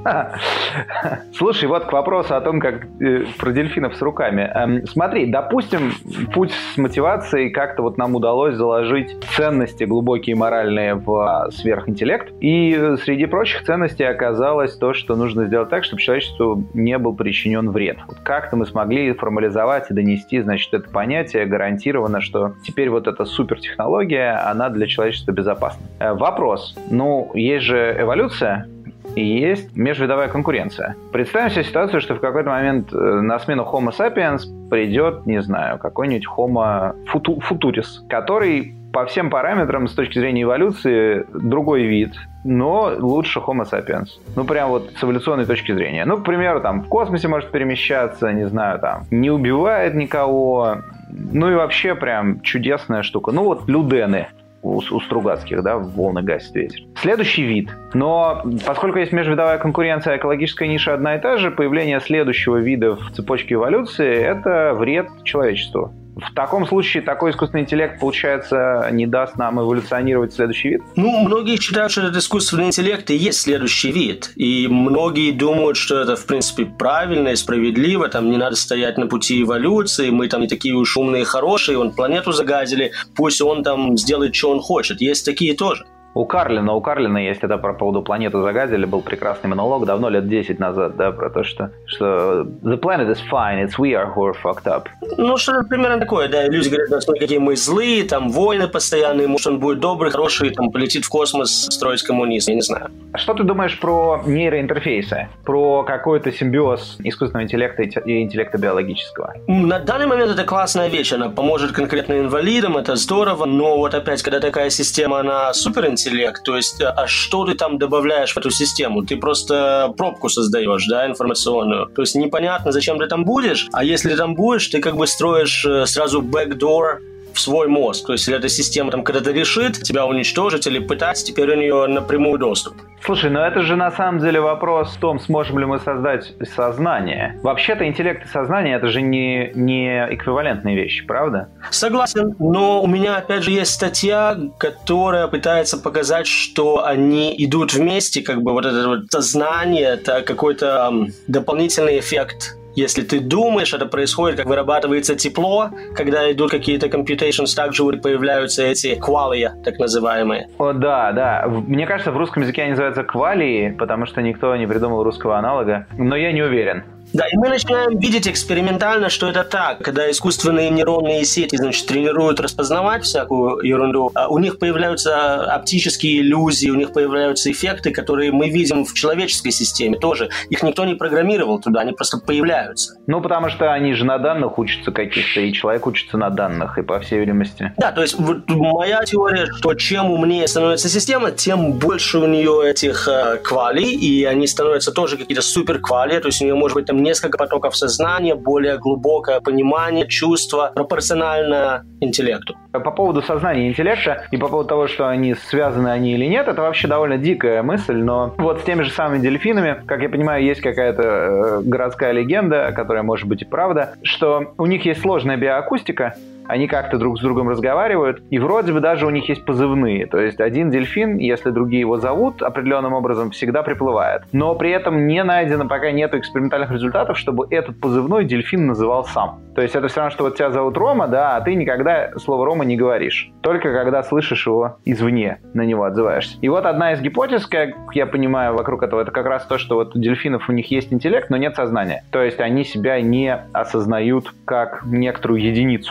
Слушай, вот к вопросу о том, как э, про дельфинов с руками. Эм, смотри, допустим, путь с мотивацией как-то вот нам удалось заложить ценности глубокие моральные в сверхинтеллект, и среди прочих ценностей оказалось то, что нужно сделать так, чтобы человечеству не был причинен вред. Вот как-то мы смогли формализовать и донести, значит, это понятие гарантированно, что теперь вот эта супертехнология, она для человечества безопасна. Э, вопрос. Ну, есть же эволюция, и есть межвидовая конкуренция. Представим себе ситуацию, что в какой-то момент на смену Homo sapiens придет, не знаю, какой-нибудь Homo futuris, который по всем параметрам с точки зрения эволюции другой вид, но лучше Homo sapiens. Ну, прям вот с эволюционной точки зрения. Ну, к примеру, там, в космосе может перемещаться, не знаю, там, не убивает никого. Ну, и вообще прям чудесная штука. Ну, вот людены. У, у Стругацких, да, волны гасит ветер. Следующий вид. Но поскольку есть межвидовая конкуренция, экологическая ниша одна и та же, появление следующего вида в цепочке эволюции – это вред человечеству. В таком случае такой искусственный интеллект, получается, не даст нам эволюционировать в следующий вид? Ну, многие считают, что этот искусственный интеллект и есть следующий вид. И многие думают, что это, в принципе, правильно и справедливо. Там не надо стоять на пути эволюции. Мы там не такие уж умные и хорошие. Он планету загадили. Пусть он там сделает, что он хочет. Есть такие тоже. У Карлина, у Карлина есть это по поводу планеты загадили, был прекрасный монолог давно, лет десять назад, да, про то, что, что the planet is fine, it's we are who are fucked up. Ну, что-то примерно такое, да, люди говорят, да, смотри, какие мы злые, там, войны постоянные, может, он будет добрый, хороший, там, полетит в космос строить коммунизм, я не знаю. А что ты думаешь про нейроинтерфейсы, про какой-то симбиоз искусственного интеллекта и интеллекта биологического? На данный момент это классная вещь, она поможет конкретно инвалидам, это здорово, но вот опять, когда такая система, она суперинтеллектуальная, то есть, а что ты там добавляешь в эту систему? Ты просто пробку создаешь, да, информационную. То есть непонятно, зачем ты там будешь, а если ты там будешь, ты как бы строишь сразу backdoor в свой мозг. То есть, если эта система там когда-то решит тебя уничтожить или пытать, теперь у нее напрямую доступ. Слушай, но это же на самом деле вопрос в том, сможем ли мы создать сознание. Вообще-то интеллект и сознание — это же не, не эквивалентные вещи, правда? Согласен, но у меня опять же есть статья, которая пытается показать, что они идут вместе, как бы вот это вот сознание, это какой-то м, дополнительный эффект. Если ты думаешь, это происходит, как вырабатывается тепло, когда идут какие-то computations, также появляются эти квалии, так называемые. О, да, да. Мне кажется, в русском языке они называются квалии, потому что никто не придумал русского аналога, но я не уверен. Да, и мы начинаем видеть экспериментально, что это так. Когда искусственные нейронные сети, значит, тренируют распознавать всякую ерунду, у них появляются оптические иллюзии, у них появляются эффекты, которые мы видим в человеческой системе тоже. Их никто не программировал туда, они просто появляются. Ну, потому что они же на данных учатся каких-то, и человек учится на данных, и по всей видимости. Да, то есть вот моя теория, что чем умнее становится система, тем больше у нее этих э, квалий, и они становятся тоже какие-то суперквалии, то есть у нее может быть там несколько потоков сознания, более глубокое понимание, чувство, пропорционально интеллекту. По поводу сознания и интеллекта и по поводу того, что они связаны они или нет, это вообще довольно дикая мысль, но вот с теми же самыми дельфинами, как я понимаю, есть какая-то э, городская легенда, которая может быть и правда, что у них есть сложная биоакустика, они как-то друг с другом разговаривают, и вроде бы даже у них есть позывные. То есть один дельфин, если другие его зовут, определенным образом всегда приплывает. Но при этом не найдено, пока нет экспериментальных результатов, чтобы этот позывной дельфин называл сам. То есть это все равно, что вот тебя зовут Рома, да, а ты никогда слово Рома не говоришь. Только когда слышишь его извне, на него отзываешься. И вот одна из гипотез, как я понимаю, вокруг этого, это как раз то, что вот у дельфинов у них есть интеллект, но нет сознания. То есть они себя не осознают как некоторую единицу. Вот если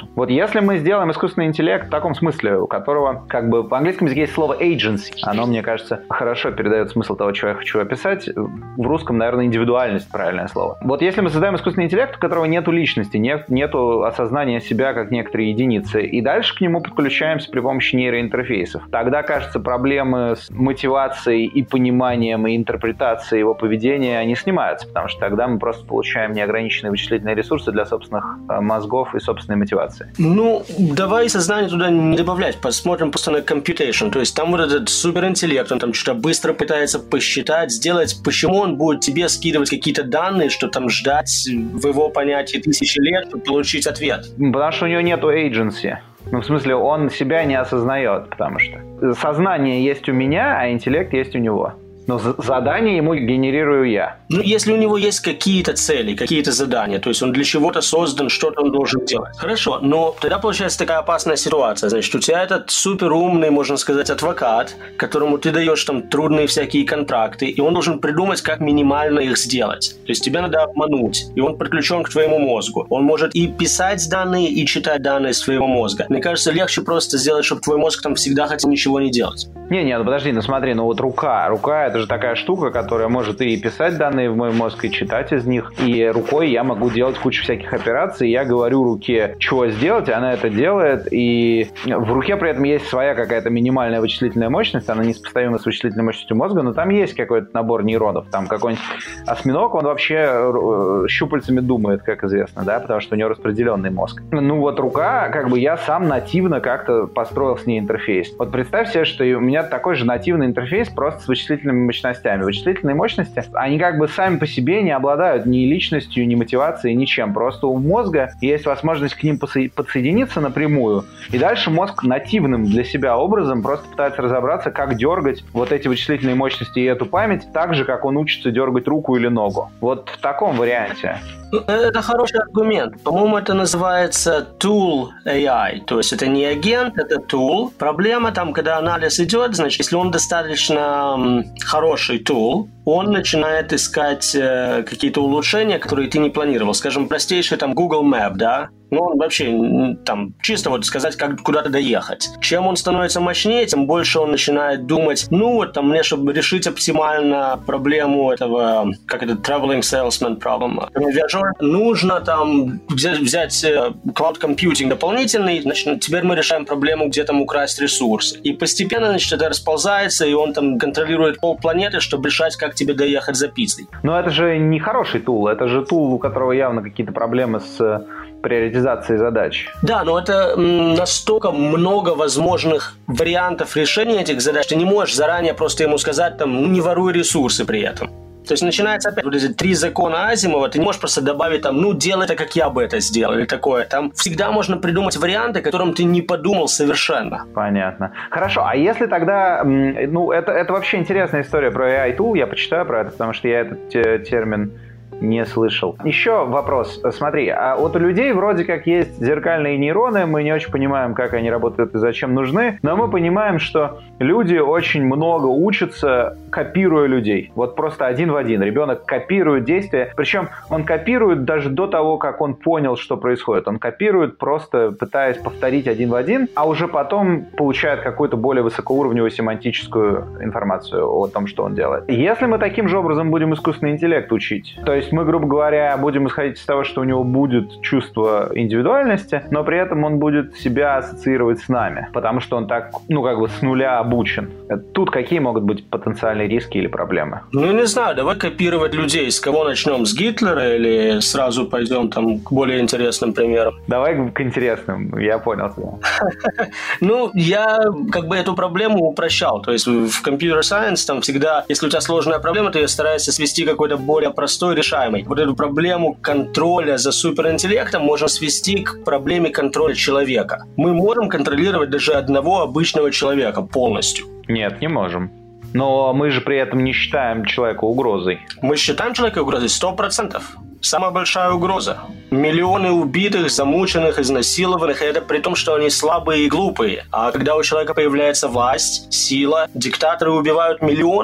Если мы сделаем искусственный интеллект в таком смысле, у которого, как бы, в английском языке есть слово agency, оно, мне кажется, хорошо передает смысл того, чего я хочу описать. В русском, наверное, индивидуальность — правильное слово. Вот если мы создаем искусственный интеллект, у которого нету личности, нет, нету осознания себя как некоторые единицы, и дальше к нему подключаемся при помощи нейроинтерфейсов, тогда, кажется, проблемы с мотивацией и пониманием и интерпретацией его поведения, они снимаются, потому что тогда мы просто получаем неограниченные вычислительные ресурсы для собственных мозгов и собственной мотивации. Ну, давай сознание туда не добавлять, посмотрим просто на computation, то есть там вот этот суперинтеллект, он там что-то быстро пытается посчитать, сделать, почему он будет тебе скидывать какие-то данные, что там ждать в его понятии тысячи лет, чтобы получить ответ? Потому что у него нету agency. Ну, в смысле, он себя не осознает, потому что сознание есть у меня, а интеллект есть у него. Но задание ему генерирую я. Ну, если у него есть какие-то цели, какие-то задания, то есть он для чего-то создан, что-то он должен делать. Хорошо, но тогда получается такая опасная ситуация. Значит, у тебя этот суперумный, можно сказать, адвокат, которому ты даешь там трудные всякие контракты, и он должен придумать, как минимально их сделать. То есть тебе надо обмануть, и он подключен к твоему мозгу. Он может и писать данные, и читать данные из твоего мозга. Мне кажется, легче просто сделать, чтобы твой мозг там всегда хотел ничего не делать. Не-не, ну подожди, ну смотри, ну вот рука, рука — это же такая штука, которая может и писать данные в мой мозг, и читать из них. И рукой я могу делать кучу всяких операций. Я говорю руке, чего сделать, и она это делает. И в руке при этом есть своя какая-то минимальная вычислительная мощность. Она несопоставима с вычислительной мощностью мозга, но там есть какой-то набор нейронов. Там какой-нибудь осьминог, он вообще щупальцами думает, как известно, да, потому что у него распределенный мозг. Ну вот рука, как бы я сам нативно как-то построил с ней интерфейс. Вот представь себе, что у меня такой же нативный интерфейс, просто с вычислительными мощностями. Вычислительные мощности, они как бы сами по себе не обладают ни личностью, ни мотивацией, ничем. Просто у мозга есть возможность к ним подсоединиться напрямую, и дальше мозг нативным для себя образом просто пытается разобраться, как дергать вот эти вычислительные мощности и эту память так же, как он учится дергать руку или ногу. Вот в таком варианте. Это хороший аргумент. По-моему, это называется tool эй ай. То есть это не агент, это tool. Проблема там, когда анализ идет, значит, если он достаточно хороший tool, он начинает искать э, какие-то улучшения, которые ты не планировал. Скажем, простейший там Google Map, да? Ну, он вообще там чисто вот сказать, как куда-то доехать. Чем он становится мощнее, тем больше он начинает думать, ну, вот там мне, чтобы решить оптимально проблему этого, как это, traveling salesman problem, виажер, нужно там взять, взять cloud computing дополнительный, значит, теперь мы решаем проблему, где там украсть ресурсы. И постепенно, значит, это расползается, и он там контролирует полпланеты, чтобы решать, как тебе доехать за пиццей. Но это же не хороший тул, это же тул, у которого явно какие-то проблемы с приоритизацией задач. Да, но это настолько много возможных вариантов решения этих задач, ты не можешь заранее просто ему сказать, там, ну, не воруй ресурсы при этом. То есть начинается опять вот эти три закона Азимова, ты не можешь просто добавить там, ну, делай это, как я бы это сделал, или такое. Там всегда можно придумать варианты, о которых ты не подумал совершенно. Понятно. Хорошо, а если тогда, ну, это, это вообще интересная история про эй ай-тул, я почитаю про это, потому что я этот термин не слышал. Еще вопрос. Смотри, а вот у людей вроде как есть зеркальные нейроны, мы не очень понимаем, как они работают и зачем нужны, но мы понимаем, что люди очень много учатся, копируя людей. Вот просто один в один. Ребенок копирует действия, причем он копирует даже до того, как он понял, что происходит. Он копирует, просто пытаясь повторить один в один, а уже потом получает какую-то более высокоуровневую семантическую информацию о том, что он делает. Если мы таким же образом будем искусственный интеллект учить, то есть мы, грубо говоря, будем исходить из того, что у него будет чувство индивидуальности, но при этом он будет себя ассоциировать с нами, потому что он так, ну, как бы с нуля обучен. Тут какие могут быть потенциальные риски или проблемы? Ну, не знаю, давай копировать людей. С кого начнем? С Гитлера или сразу пойдем там к более интересным примерам? Давай к интересным, я понял тебя. Ну, я как бы эту проблему упрощал. То есть в Computer Science там всегда, если у тебя сложная проблема, то я стараюсь свести какой-то более простой решаемый. Вот эту проблему контроля за суперинтеллектом можно свести к проблеме контроля человека. Мы можем контролировать даже одного обычного человека полностью. Нет, не можем. Но мы же при этом не считаем человека угрозой. Мы считаем человека угрозой сто процентов. Самая большая угроза. Миллионы убитых, замученных, изнасилованных, и это при том, что они слабые и глупые. А когда у человека появляется власть, сила, диктаторы убивают миллионами.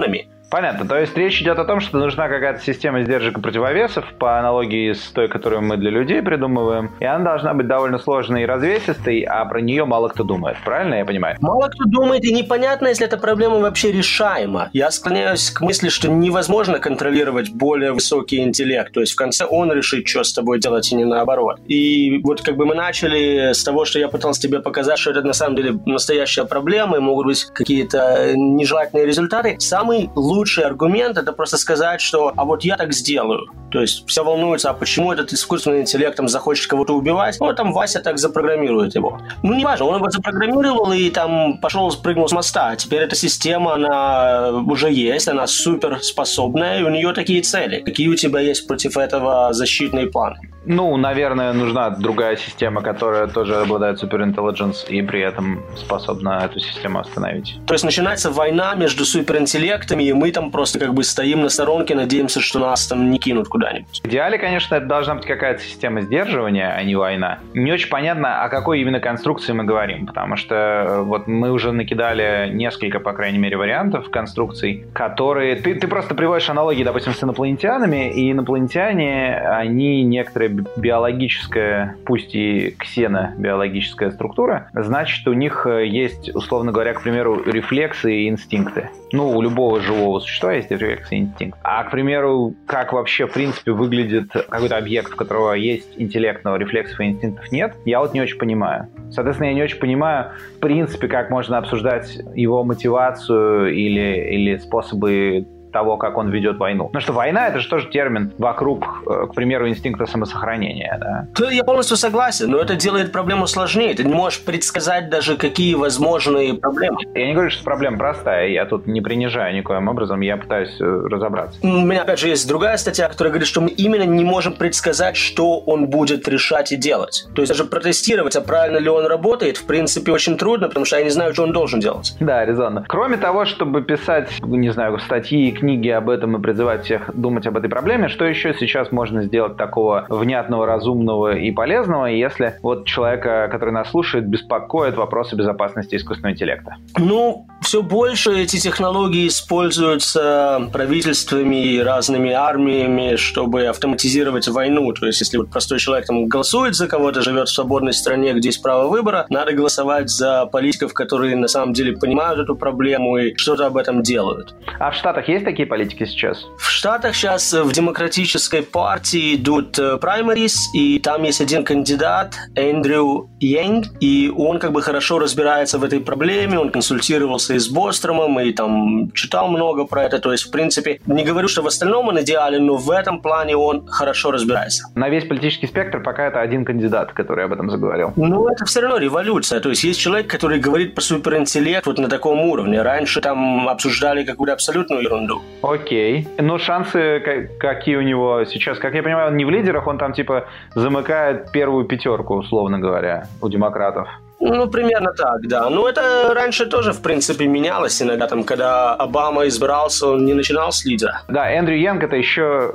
Понятно. То есть речь идет о том, что нужна какая-то система сдержек и противовесов по аналогии с той, которую мы для людей придумываем. И она должна быть довольно сложной и развесистой, а про нее мало кто думает. Правильно я понимаю? Мало кто думает, и непонятно, если эта проблема вообще решаема. Я склоняюсь к мысли, что невозможно контролировать более высокий интеллект. То есть в конце он решит, что с тобой делать, и не наоборот. И вот как бы мы начали с того, что я пытался тебе показать, что это на самом деле настоящая проблема, и могут быть какие-то нежелательные результаты. Самый лучший аргумент — это просто сказать, что «а вот я так сделаю». То есть все волнуются, а почему этот искусственный интеллект там захочет кого-то убивать? Ну, там Вася так запрограммирует его. Ну, не важно, он его запрограммировал и там пошел, спрыгнул с моста. Теперь эта система, она уже есть, она суперспособная, и у нее такие цели. Какие у тебя есть против этого защитные планы? Ну, наверное, нужна другая система, которая тоже обладает суперинтеллигенс и при этом способна эту систему остановить. То есть начинается война между суперинтеллектами, и мы там просто как бы стоим на сторонке, надеемся, что нас там не кинут куда-нибудь. В идеале, конечно, это должна быть какая-то система сдерживания, а не война. Не очень понятно, о какой именно конструкции мы говорим, потому что вот мы уже накидали несколько, по крайней мере, вариантов конструкций, которые... Ты, ты просто приводишь аналогии, допустим, с инопланетянами, и инопланетяне, они некоторые биологическая, пусть и ксенобиологическая структура, значит, у них есть, условно говоря, к примеру, рефлексы и инстинкты. Ну, у любого живого существа есть рефлексы и инстинкт. А, к примеру, как вообще, в принципе, выглядит какой-то объект, у которого есть интеллект, но рефлексов и инстинктов нет, я вот не очень понимаю. Соответственно, я не очень понимаю, в принципе, как можно обсуждать его мотивацию или, или способы того, как он ведет войну. Потому что война — это же тоже термин вокруг, к примеру, инстинкта самосохранения. Да? Да, я полностью согласен, но это делает проблему сложнее. Ты не можешь предсказать даже, какие возможные проблемы. Я не говорю, что проблема простая, я тут не принижаю никоим образом, я пытаюсь разобраться. У меня, опять же, есть другая статья, которая говорит, что мы именно не можем предсказать, что он будет решать и делать. То есть даже протестировать, а правильно ли он работает, в принципе, очень трудно, потому что я не знаю, что он должен делать. Да, резонно. Кроме того, чтобы писать, не знаю, статьи, книги об этом и призывать всех думать об этой проблеме, что еще сейчас можно сделать такого внятного, разумного и полезного, если вот человека, который нас слушает, беспокоит вопросы безопасности искусственного интеллекта? Ну, все больше эти технологии используются правительствами и разными армиями, чтобы автоматизировать войну. То есть, если вот простой человек там голосует за кого-то, живет в свободной стране, где есть право выбора, надо голосовать за политиков, которые на самом деле понимают эту проблему и что-то об этом делают. А в Штатах есть такие политики сейчас? В Штатах сейчас в Демократической партии идут праймерис, и там есть один кандидат, Эндрю Янг, и он как бы хорошо разбирается в этой проблеме, он консультировался и с Бостромом, и там читал много про это, то есть, в принципе, не говорю, что в остальном он идеален, но в этом плане он хорошо разбирается. На весь политический спектр пока это один кандидат, который об этом заговорил. Ну, это все равно революция, то есть есть человек, который говорит про суперинтеллект вот на таком уровне. Раньше там обсуждали какую-то абсолютную ерунду. Окей. Но шансы какие у него сейчас? Как я понимаю, он не в лидерах, он там типа замыкает первую пятерку, условно говоря, у демократов. Ну, примерно так, да. Ну, это раньше тоже, в принципе, менялось иногда. Там, когда Обама избирался, он не начинал с лидера. Да, Эндрю Янг — это еще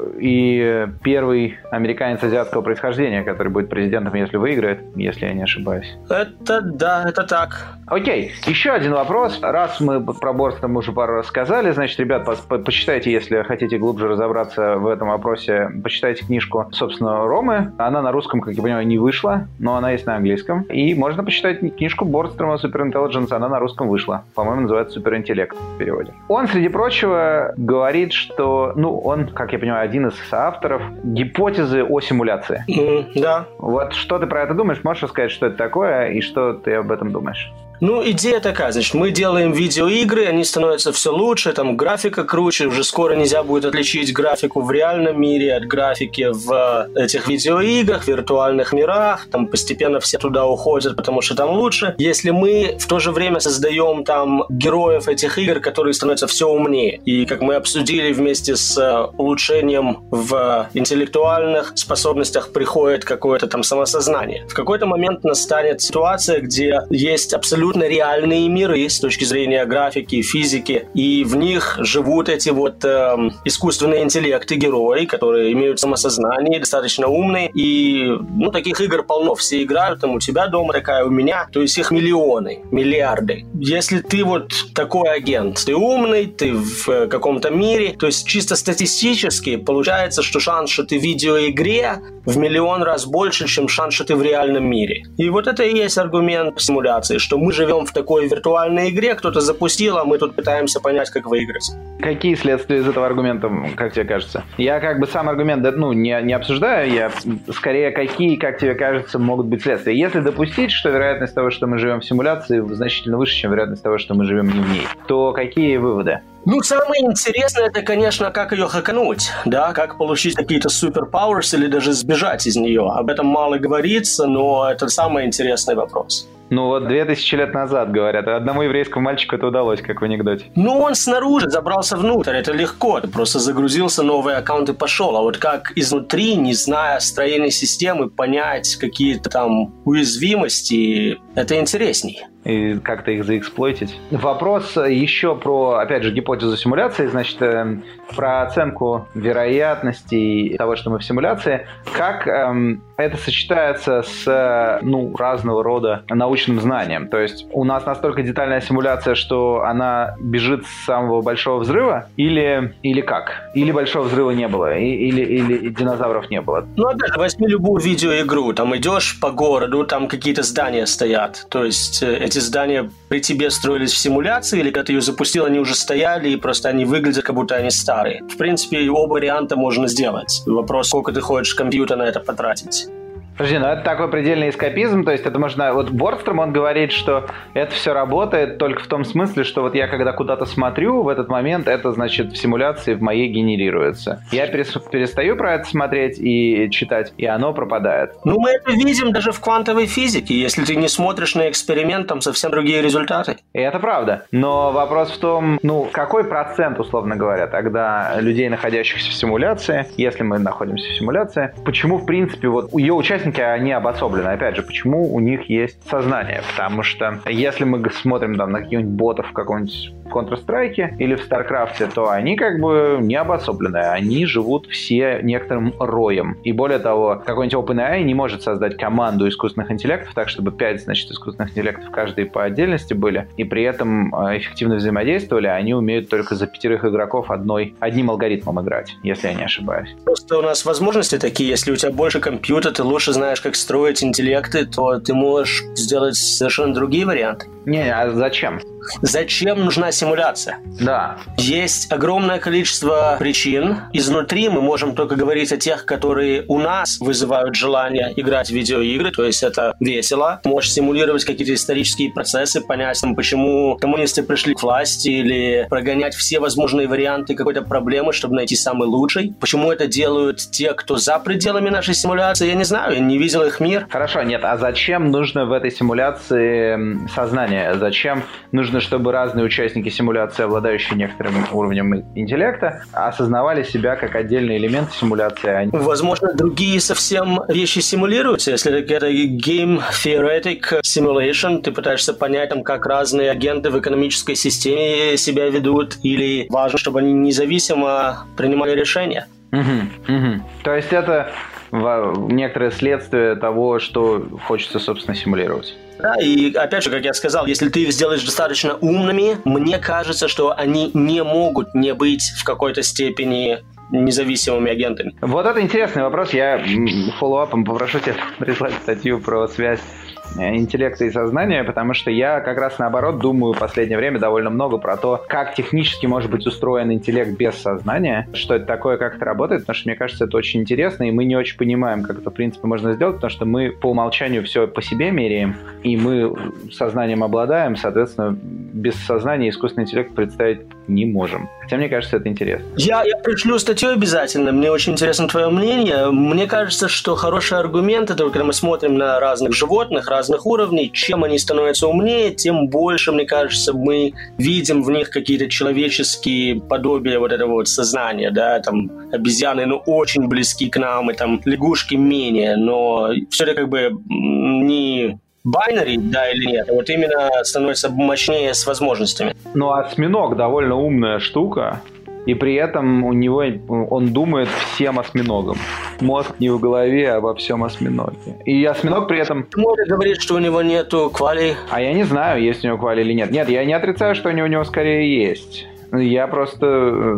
и первый американец азиатского происхождения, который будет президентом, если выиграет, если я не ошибаюсь. Это да, это так. Окей, еще один вопрос. Раз мы про Борстром уже пару раз сказали, значит, ребят, по- по- почитайте, если хотите глубже разобраться в этом вопросе, почитайте книжку, собственно, Ромы. Она на русском, как я понимаю, не вышла, но она есть на английском. И можно почитать книжку Борстрома «Суперинтеллигенс», она на русском вышла. По-моему, называется «Суперинтеллект» в переводе. Он, среди прочего, говорит, что, ну, он, как я понимаю, один из соавторов гипотезы о симуляции. Mm, да. Вот что ты про это думаешь? Можешь рассказать, что это такое и что ты об этом думаешь? Ну, идея такая, значит, мы делаем видеоигры, они становятся все лучше, там графика круче, уже скоро нельзя будет отличить графику в реальном мире от графики в этих видеоиграх, виртуальных мирах, там постепенно все туда уходят, потому что там лучше. Если мы в то же время создаем там героев этих игр, которые становятся все умнее, и как мы обсудили, вместе с улучшением в интеллектуальных способностях приходит какое-то там самосознание. В какой-то момент настанет ситуация, где есть абсолютно абсолютно реальные миры с точки зрения графики, физики, и в них живут эти вот э, искусственные интеллекты, герои, которые имеют самосознание, достаточно умные, и, ну, таких игр полно, все играют, там у тебя дома такая, у меня, то есть их миллионы, миллиарды. Если ты вот такой агент, ты умный, ты в каком-то мире, то есть чисто статистически получается, что шанс, что ты в видеоигре, в миллион раз больше, чем шанс, что ты в реальном мире. И вот это и есть аргумент симуляции, что мы живем в такой виртуальной игре, кто-то запустил, а мы тут пытаемся понять, как выиграть. Какие следствия из этого аргумента, как тебе кажется? Я как бы сам аргумент, ну, не, не обсуждаю, я скорее какие, как тебе кажется, могут быть следствия. Если допустить, что вероятность того, что мы живем в симуляции, значительно выше, чем вероятность того, что мы живем не в ней, то какие выводы? Ну, самое интересное, это, конечно, как ее хакануть, да, как получить какие-то суперпауэрс или даже сбежать из нее. Об этом мало говорится, но это самый интересный вопрос. Ну вот две тысячи лет назад, говорят, одному еврейскому мальчику это удалось, как в анекдоте. Ну, он снаружи забрался внутрь, это легко, ты просто загрузился, новый аккаунт и пошел. А вот как изнутри, не зная строения системы, понять какие-то там уязвимости, это интересней. И как-то их заэксплойтить. Вопрос еще про, опять же, гипотезу симуляции, значит, э, про оценку вероятностей того, что мы в симуляции. Как эм, это сочетается с, ну, разного рода научным знанием? То есть у нас настолько детальная симуляция, что она бежит с самого большого взрыва? Или, или как? Или большого взрыва не было? И, или, или динозавров не было? Ну, опять же, возьми любую видеоигру. Там идешь по городу, там какие-то здания стоят. То есть эти здания при тебе строились в симуляции, или когда ты ее запустил, они уже стояли, и просто они выглядят, как будто они старые. В принципе, оба варианта можно сделать. Вопрос, сколько ты хочешь компьютера на это потратить. Подожди, ну это такой предельный эскапизм, то есть это можно... Вот Бордстром, он говорит, что это все работает только в том смысле, что вот я когда куда-то смотрю, в этот момент это, значит, в симуляции в моей генерируется. Я перестаю про это смотреть и читать, и оно пропадает. Ну, мы это видим даже в квантовой физике. Если ты не смотришь на эксперимент, там совсем другие результаты. И это правда. Но вопрос в том, ну, какой процент, условно говоря, тогда людей, находящихся в симуляции, если мы находимся в симуляции, почему, в принципе, вот ее участники они обособлены. Опять же, почему у них есть сознание? Потому что если мы смотрим там на каких-нибудь ботов в каком-нибудь Counter-Strike или в StarCraft, то они как бы не обособлены. Они живут все некоторым роем. И более того, какой-нибудь OpenAI не может создать команду искусственных интеллектов так, чтобы пять, значит, искусственных интеллектов каждый по отдельности были, и при этом эффективно взаимодействовали. Они умеют только за пятерых игроков одной, одним алгоритмом играть, если я не ошибаюсь. Просто у нас возможности такие. Если у тебя больше компьютера, ты лучше знаешь, как строить интеллекты, то ты можешь сделать совершенно другие варианты. Не, а зачем? Зачем нужна симуляция? Да. Есть огромное количество причин. Изнутри мы можем только говорить о тех, которые у нас вызывают желание играть в видеоигры, то есть это весело. Можешь симулировать какие-то исторические процессы, понять, там, почему коммунисты пришли к власти, или прогонять все возможные варианты какой-то проблемы, чтобы найти самый лучший. Почему это делают те, кто за пределами нашей симуляции, я не знаю, я не видел их мир. Хорошо, нет, а зачем нужно в этой симуляции сознание? Зачем нужно, чтобы разные участники симуляции, обладающие некоторым уровнем интеллекта, осознавали себя как отдельный элемент симуляции? Возможно, другие совсем вещи симулируются. Если это game theoretic simulation, ты пытаешься понять, там, как разные агенты в экономической системе себя ведут, или важно, чтобы они независимо принимали решения. Угу, угу. То есть это некоторое следствие того, что хочется, собственно, симулировать. Да, и опять же, как я сказал, если ты их сделаешь достаточно умными, мне кажется, что они не могут не быть в какой-то степени независимыми агентами. Вот это интересный вопрос. Я фоллоуапом попрошу тебя прислать статью про связь интеллекта и сознания, потому что я как раз наоборот думаю в последнее время довольно много про то, как технически может быть устроен интеллект без сознания, что это такое, как это работает, потому что мне кажется, это очень интересно, и мы не очень понимаем, как это в принципе можно сделать, потому что мы по умолчанию все по себе меряем, и мы сознанием обладаем, соответственно, без сознания искусственный интеллект представить не можем. Хотя мне кажется, это интересно. Я, я пришлю статью обязательно, мне очень интересно твое мнение. Мне кажется, что хороший аргумент — это когда мы смотрим на разных животных, разных уровней, чем они становятся умнее, тем больше, мне кажется, мы видим в них какие-то человеческие подобия вот этого вот сознания, да, там обезьяны, ну, очень близки к нам, и там лягушки менее, но все это как бы не... binary, да или нет, а вот именно становится мощнее с возможностями. Ну, осьминог довольно умная штука, и при этом у него он думает всем осьминогом. Мозг не в голове, а во всем осьминоге. И осьминог при этом... Море говорит, что у него нету квалий. А я не знаю, есть у него квали или нет. Нет, я не отрицаю, что они у него скорее есть. Я просто,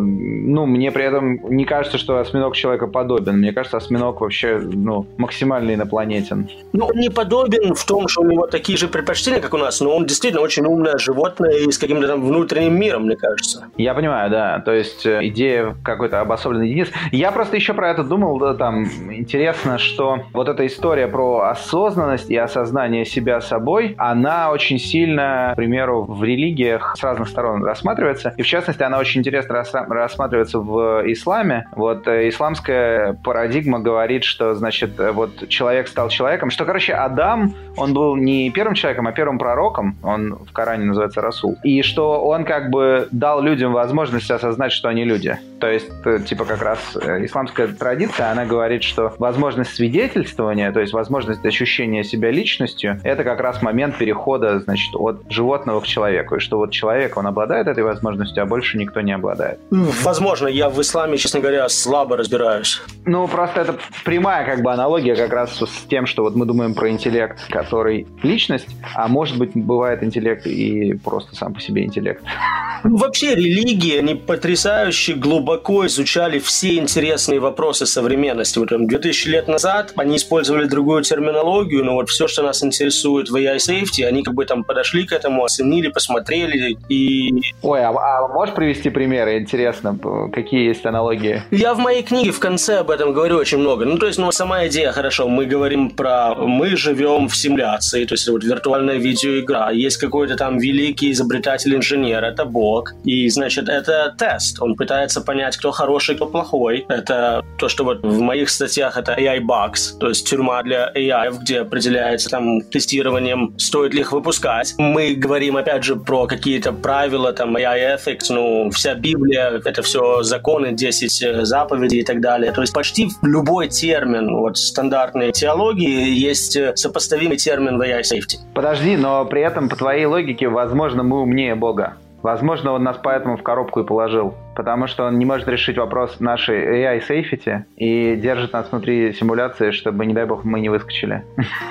ну, мне при этом не кажется, что осьминог человекоподобен. Мне кажется, осьминог вообще, ну, максимально инопланетен. Ну, он не подобен в том, что у него такие же предпочтения, как у нас, но он действительно очень умное животное и с каким-то там внутренним миром, мне кажется. Я понимаю, да. То есть идея какой-то обособленной единицы. Я просто еще про это думал, да, там, интересно, что вот эта история про осознанность и осознание себя собой, она очень сильно, к примеру, в религиях с разных сторон рассматривается. И в частности, В частности, она очень интересно рассматривается в исламе. Вот исламская парадигма говорит, что, значит, вот человек стал человеком, что, короче, Адам, он был не первым человеком, а первым пророком, он в Коране называется Расул, и что он как бы дал людям возможность осознать, что они люди. То есть, типа, как раз исламская традиция, она говорит, что возможность свидетельствования, то есть возможность ощущения себя личностью, это как раз момент перехода, значит, от животного к человеку, и что вот человек, он обладает этой возможностью, а больше никто не обладает. Возможно, я в исламе, честно говоря, слабо разбираюсь. Ну, просто это прямая как бы аналогия как раз с тем, что вот мы думаем про интеллект, который личность, а может быть, бывает интеллект и просто сам по себе интеллект. Вообще, религии, они потрясающе глубоко изучали все интересные вопросы современности. Вот там две тысячи лет назад они использовали другую терминологию, но вот все, что нас интересует в эй ай Safety, они как бы там подошли к этому, оценили, посмотрели и... Ой, а, а можешь привести примеры? Интересно, какие есть аналогии? Я в моей книге в конце об этом говорю очень много. Ну, то есть, ну, сама идея, хорошо, мы говорим про... Мы живем в симуляции, то есть вот виртуальная видеоигра. Есть какой-то там великий изобретатель-инженер, это Бог. И, значит, это тест. Он пытается понять, кто хороший, кто плохой. Это то, что вот в моих статьях это эй ай Box, то есть тюрьма для эй ай, где определяется там тестированием, стоит ли их выпускать. Мы говорим, опять же, про какие-то правила, там, эй ай Ethics, ну, вся Библия, это все законы, десять заповедей и так далее. То есть почти любой термин вот стандартной теологии есть сопоставимый термин в эй ай Safety. Подожди, но при этом, по твоей логике, возможно, мы умнее Бога. Возможно, он нас поэтому в коробку и положил, потому что он не может решить вопрос нашей эй ай Safety и держит нас внутри симуляции, чтобы, не дай бог, мы не выскочили.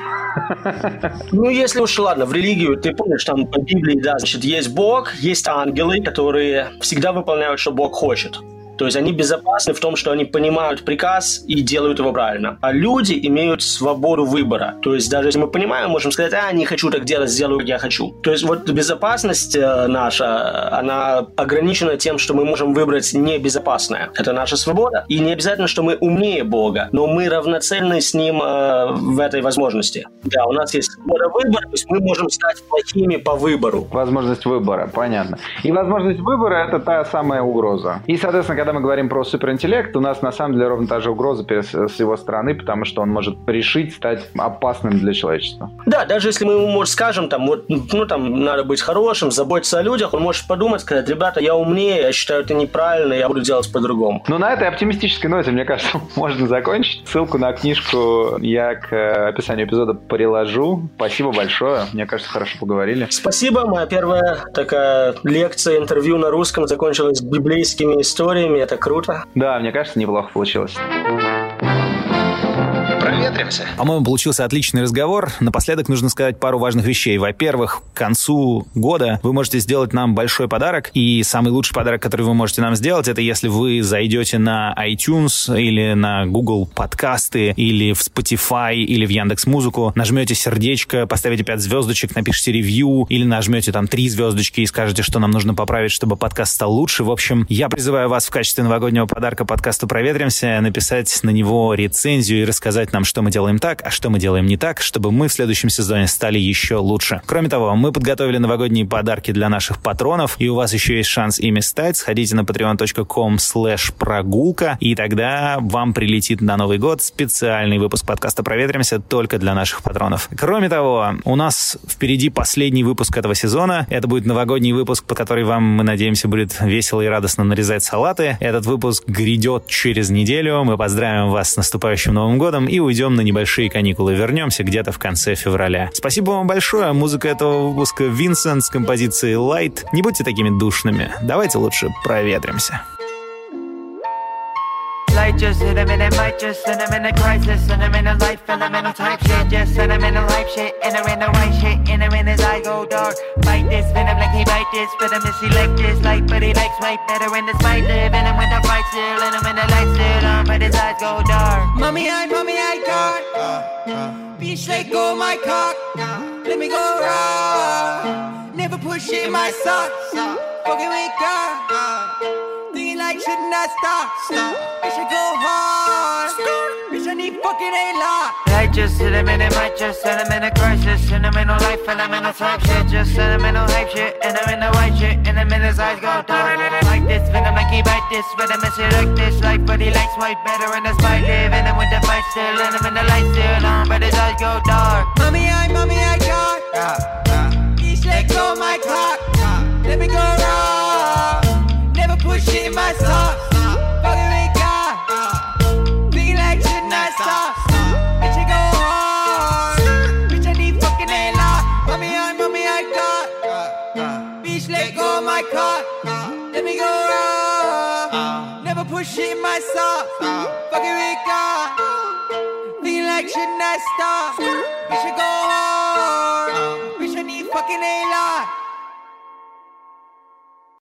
Ну, если уж, ладно, в религию, ты помнишь, там по Библии, да, значит, есть Бог, есть ангелы, которые всегда выполняют, что Бог хочет. То есть они безопасны в том, что они понимают приказ и делают его правильно. А люди имеют свободу выбора. То есть даже если мы понимаем, можем сказать, а, не хочу так делать, сделаю, как я хочу. То есть вот безопасность наша, она ограничена тем, что мы можем выбрать небезопасное. Это наша свобода. И не обязательно, что мы умнее Бога, но мы равноценны с Ним э, в этой возможности. Да, у нас есть свобода выбора, то есть мы можем стать плохими по выбору. Возможность выбора, понятно. И возможность выбора – это та самая угроза. И, соответственно, когда мы говорим про суперинтеллект, у нас на самом деле ровно та же угроза с его стороны, потому что он может решить стать опасным для человечества. Да, даже если мы ему, может, скажем, там, вот, ну, там, надо быть хорошим, заботиться о людях, он может подумать, сказать, ребята, я умнее, я считаю это неправильно, я буду делать по-другому. Ну, на этой оптимистической ноте, мне кажется, можно закончить. Ссылку на книжку я к описанию эпизода приложу. Спасибо большое. Мне кажется, хорошо поговорили. Спасибо. Моя первая такая лекция, интервью на русском закончилась библейскими историями. Это круто. Да, мне кажется, неплохо получилось. Проветримся. По-моему, получился отличный разговор. Напоследок нужно сказать пару важных вещей. Во-первых, к концу года вы можете сделать нам большой подарок. И самый лучший подарок, который вы можете нам сделать, это если вы зайдете на iTunes или на Google подкасты, или в Spotify, или в Яндекс.Музыку, нажмете сердечко, поставите пять звездочек, напишите ревью, или нажмете там три звездочки и скажете, что нам нужно поправить, чтобы подкаст стал лучше. В общем, я призываю вас в качестве новогоднего подарка подкасту «Проветримся» написать на него рецензию и рассказать нам, что мы делаем так, а что мы делаем не так, чтобы мы в следующем сезоне стали еще лучше. Кроме того, мы подготовили новогодние подарки для наших патронов, и у вас еще есть шанс ими стать. Сходите на patreon точка com слэш прогулка, и тогда вам прилетит на Новый год специальный выпуск подкаста «Проветримся» только для наших патронов. Кроме того, у нас впереди последний выпуск этого сезона. Это будет новогодний выпуск, по который вам, мы надеемся, будет весело и радостно нарезать салаты. Этот выпуск грядет через неделю. Мы поздравим вас с наступающим Новым годом и уйдем на небольшие каникулы. Вернемся где-то в конце февраля. Спасибо вам большое. Музыка этого выпуска Винсент с композицией Light. Не будьте такими душными. Давайте лучше проветримся. Light just hit him and it might just send him in a crisis. Send him in a life elemental type shit. Just send him in a life shit. Enter in the white shit. Enter in his eye go dark. Bite this venom like he bite this. Spit him and select this light, but he likes white better in this fight. Live in him when the fight still. In him when the light still on, but his eyes go dark. Mommy, I, mommy, I got. Bitch, let go my cock. Let me go raw. Never push in my socks. Fucking wake up. Thinking like shouldn't I stop? Bitch, I go hard. Bitch, I need fucking a lot. Light just hit him and it might just send him in a crisis. Sentimental life, elemental type shit. Just sentimental hype shit. And I'm in the white shit. And I'm in his eyes go dark. Like this, venom like he bite this. But I'm shit like this life. But he likes white better in the spite. Live in him with the fight still. And I'm in the light still on. But his eyes go dark. Mommy, I, mommy, I got. Bitch, let go my clock. Let me go raw. Never push it in my socks. Fucking wake up. Thinking like shouldn't I stop? Bitch, I go hard. Bitch, I need fucking a lot. Mommy, I, mommy, I got. Bitch, let go my cock. Let me go raw. Never push it in my socks. Fucking wake up. Thinking like shouldn't I stop? Bitch, I go hard. Bitch, I need fucking a lot.